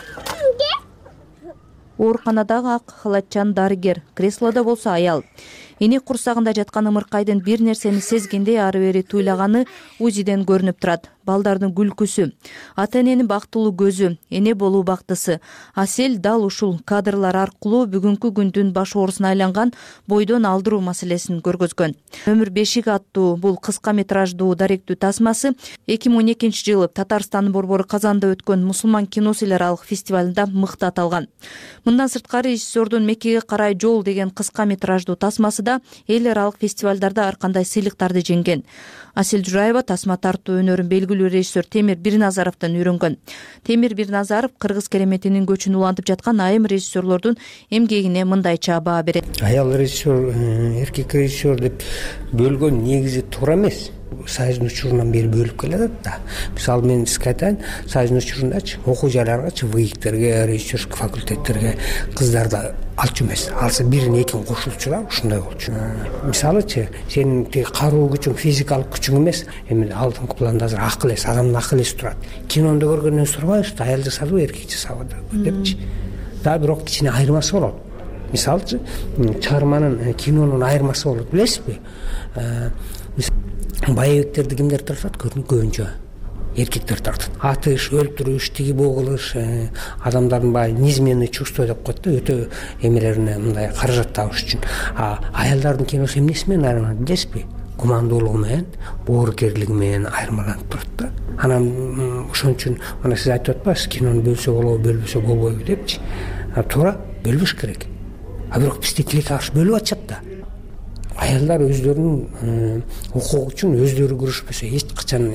Ооруканадагы ак халатчан дарыгер, креслодо болсо аял. эне курсагында жаткан ымыркайдын бир нерсени сезгендей ары бери туйлаганы узиден көрүнүп турат. Балдардын күлкүсү, ата эненин бактылуу көзү, эне болуу бактысы. Асель дал ушул кадрлар аркылуу бүгүнкү күндүн баш оорусуна айланган бойдон алдыруу маселесин көргөзгөн. Өмүр бешиги аттуу бул кыска метраждуу даректүү тасмасы эки миң он экинчи жылы Татарстандын борбору Казанда өткөн мусулман киносу эл аралык фестивалында мыкты аталган. Мындан сырткары режиссердун Меккеге карай жол деген кыска метраждуу тасмасы да эл аралык фестивалдарда ар кандай сыйлыктарды жеңген. Асель Жураева тасма тартуу өнөрүн белгилүү режиссер Темир Бирназаровдон үйрөнгөн. Темир Бирназаров кыргыз кереметинин көчүн улантып жаткан айым режиссерлордун эмгегине мындайча баа берет. Аял режиссер, эркек режиссер деп бөлгөн негизи туура эмес. Союздун учурунан бери бөлүп келатат да. Мисалы мен сизге айтайын, Союздун учурундачы окуу жайларгачы выиктерге, режиссерский факультеттерге кыздарды алчу эмес. Алса бирин экин кошулчу ушундай болчу. Мисалычы, сенин тиги кароо күчүң физикалык күчүң эмес, эми алдыңкы планда азыр акыл эс, адамдын акыл эси турат. Кинондо көргөндөн сурбайбыз, аял жасадыбы, эркек жасабы депчи. Да бирок кичине айырмасы болот. Мисалычы, чыгарманын, кинонун айырмасы болот, билесизби? Боевиктерди кимдер тартат? Көбүнчө эркектер тартат. Атыш, өлтүрүш, тиги богулуш, адамдардын баягы низменный чувство деп коет да, өтө эмелерине мындай каражат табыш үчүн. А аялдардын киносу эмнеси менен айырмаланат билесизби? Гумандуулугу менен, боорукерлиги менен айырмаланып турат да. Анан ошон үчүн мына сиз айтып атпайсыз, кинону бөлсө болобу, бөлбөсө болбойбу депчи. Туура, бөлбөш керек. А бирок бизде тилекке каршы бөлүп атышат да. Аялдар өздөрүнүн укугу үчүн өздөрү күрөшпөсө эч качан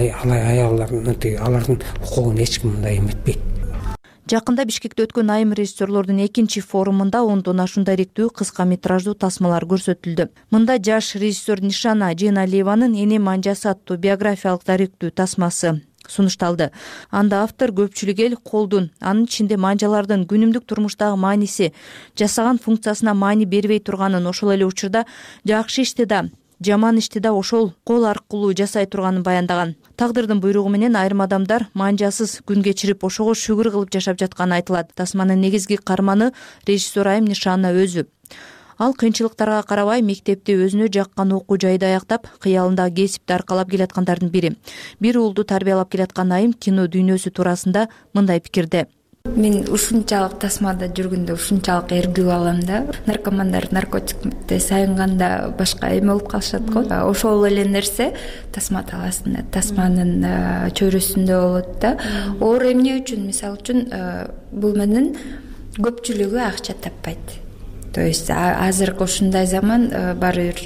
аялдардын алардын укугун эч ким мындай эметпейт. Жакында Бишкекте өткөн айым режиссерлордун экинчи форумунда ондон ашуун даректүү кыска метраждуу тасмалар көрсөтүлдү. Мында жаш режиссер Нишана Жейналиеванын Эне манжасы аттуу биографиялык даректүү тасмасы сунушталды. Анда автор көпчүлүк эл колдун, анын ичинде манжалардын күнүмдүк турмуштагы мааниси, жасаган функциясына маани бербей турганын, ошол эле учурда жакшы ишти да, жаман ишти да ошол кол аркылуу жасай турганын баяндаган. Тагдырдын буйругу менен айрым адамдар манжасыз күн кечирип, ошого шүгүр кылып жашап жатканы айтылат. Тасманын негизги каарманы режиссер айым Нишана өзү. Ал кыйынчылыктарга карабай мектепти өзүнө жаккан окуу жайды аяктап, кыялындагы кесипти аркалап келаткандардын бири. Бир уулду тарбиялап келаткан айым кино дүйнөсү туурасында мындай пикирде. Мен ушунчалык тасмада жүргөндө ушунчалык эргип алам да. Наркомандар наркотикти сайынганда башка эме болуп калышат го. Ошол эле нерсе тасма талаасында, тасманын чөйрөсүндө болот да. Оор эмне үчүн, мисалы үчүн, бул менен көпчүлүгү акча таппайт. То есть азыркы ушундай заман баары бир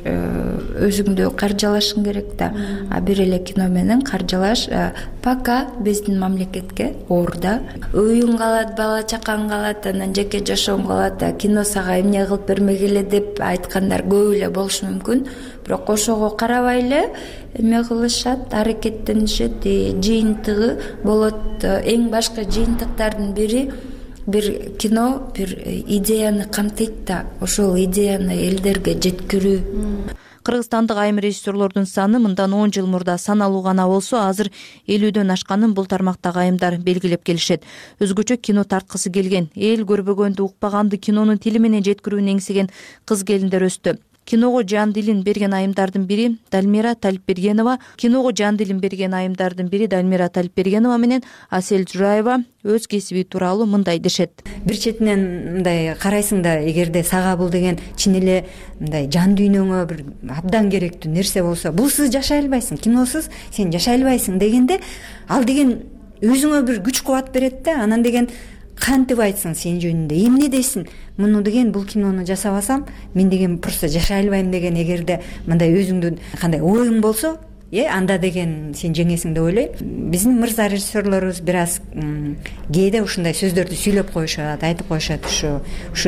өзүңдү каржылашың керек да. А бир эле кино менен каржылаш пока биздин мамлекетке оор да. Үйүң калат, бала чакаң калат, анан жеке жашооң калат, кино сага эмне кылып бермегиле деп айткандар көп эле болушу мүмкүн. Бирок ошого карабай эле эме кылышат, аракеттенишет, жыйынтыгы болот. Эң башкы жыйынтыктардын бири бир кино бир идеяны камтыйт да, ошол идеяны элдерге жеткирүү. Кыргызстандык айым режиссерлордун саны мындан он жыл мурда саналуу гана болсо, азыр элүүдөн ашканын бул тармактагы айымдар белгилеп келишет. Өзгөчө кино тарткысы келген, эл көрбөгөндү, укпаганды кинонун тили менен жеткирүүнү эңсеген кыз келиндер өстү. Киного жан дилин берген айымдардын бири Дальмира Талипбергенова, киного жан дилин берген айымдардын бири Дальмира Талипбергенова менен Асель Жураева өз кесиби тууралуу мындай дешет. Бир четинен мындай карайсың да, эгерде сага бул деген чын эле мындай жан дүйнөңө бир абдан керектүү нерсе болсо, бусуз жашай албайсың, киносуз сен жашай албайсың дегенде, ал деген өзүңө бир күч кубат берет да. Анан деген кантип айтсың сен жөнүндө, эмне дейсиң? Муну деген бул кинону жасабасам, мен деген просто жашай албайм деген эгерде мындай өзүңдүн кандай оюң болсо, э анда деген сен жеңесиң деп ойлойм. Биздин мырза режиссерлорубуз бир аз кээде ушундай сөздөрдү сүйлөп коюшат, айтып коюшат, ушу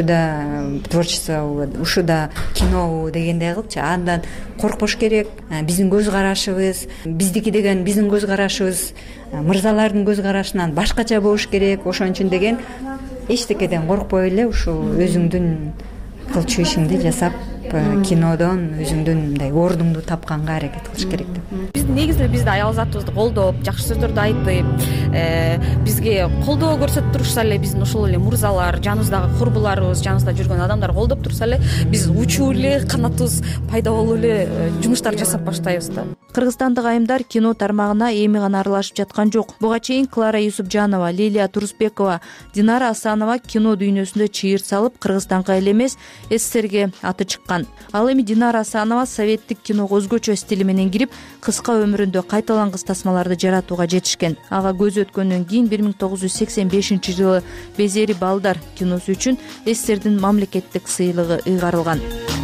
ушуда творчество, ушуда кино дегендей кылчы. Андан коркпош керек. Биздин көз карашыбыз, биздики деген биздин көз карашыбыз мырзалардын көз карашынан башкача болуш керек. Ошон үчүн деген эчтекеден коркпой эле ушу өзүңдүн кылчу ишиңди жасап кинодон өзүңдүн мындай ордуңду тапканга аракет кылыш керек деп. Биз негизинен бизди аял затыбызды колдоп, жакшы сөздөрдү айтып, бизге колдоо көрсөтүп турушса эле, биздин ошол эле мурзалар, жаныбыздагы курбуларыбыз, жаныбызда жүргөн адамдар колдоп турса эле, биз учуу эле, канатыбыз пайда болуп эле жумуштар жасап баштайбыз да. Кыргызстандык айымдар кино тармагына эми гана аралашып жаткан жок. Буга чейин Клара Юсупжанова, Лилия Турусбекова, Динара Асанова кино дүйнөсүндө чыйыр салып, Кыргызстанга эле эмес, СССРге аты чыккан. Ал эми Динара Асанова советтик киного өзгөчө стили менен кирип, кыска өмүрүндө кайталангыс тасмаларды жаратууга жетишкен. Ага көзү өткөндөн кийин бир миң тогуз жүз сексен бешинчи жылы Безери балдар киносу үчүн СССРдин мамлекеттик сыйлыгы ыйгарылган.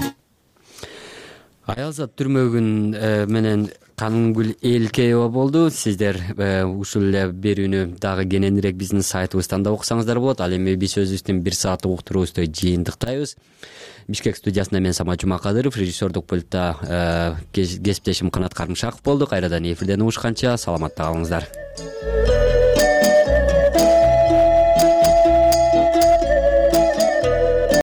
Аялзат түрмөгүн менен Канымгүл Элкеева болду. Сиздер ушул эле берүүнү дагы кененирээк биздин сайтыбыздан да окусаңыздар болот. Ал эми биз өзүбүздүн бир сааттык уктуруубузду жыйынтыктайбыз. Бишкек студиясында мен Самат Жумакадыров, режиссердук пультта кесиптешим Канат Карымшаков болду. Кайрадан эфирден угушканча саламатта калыңыздар.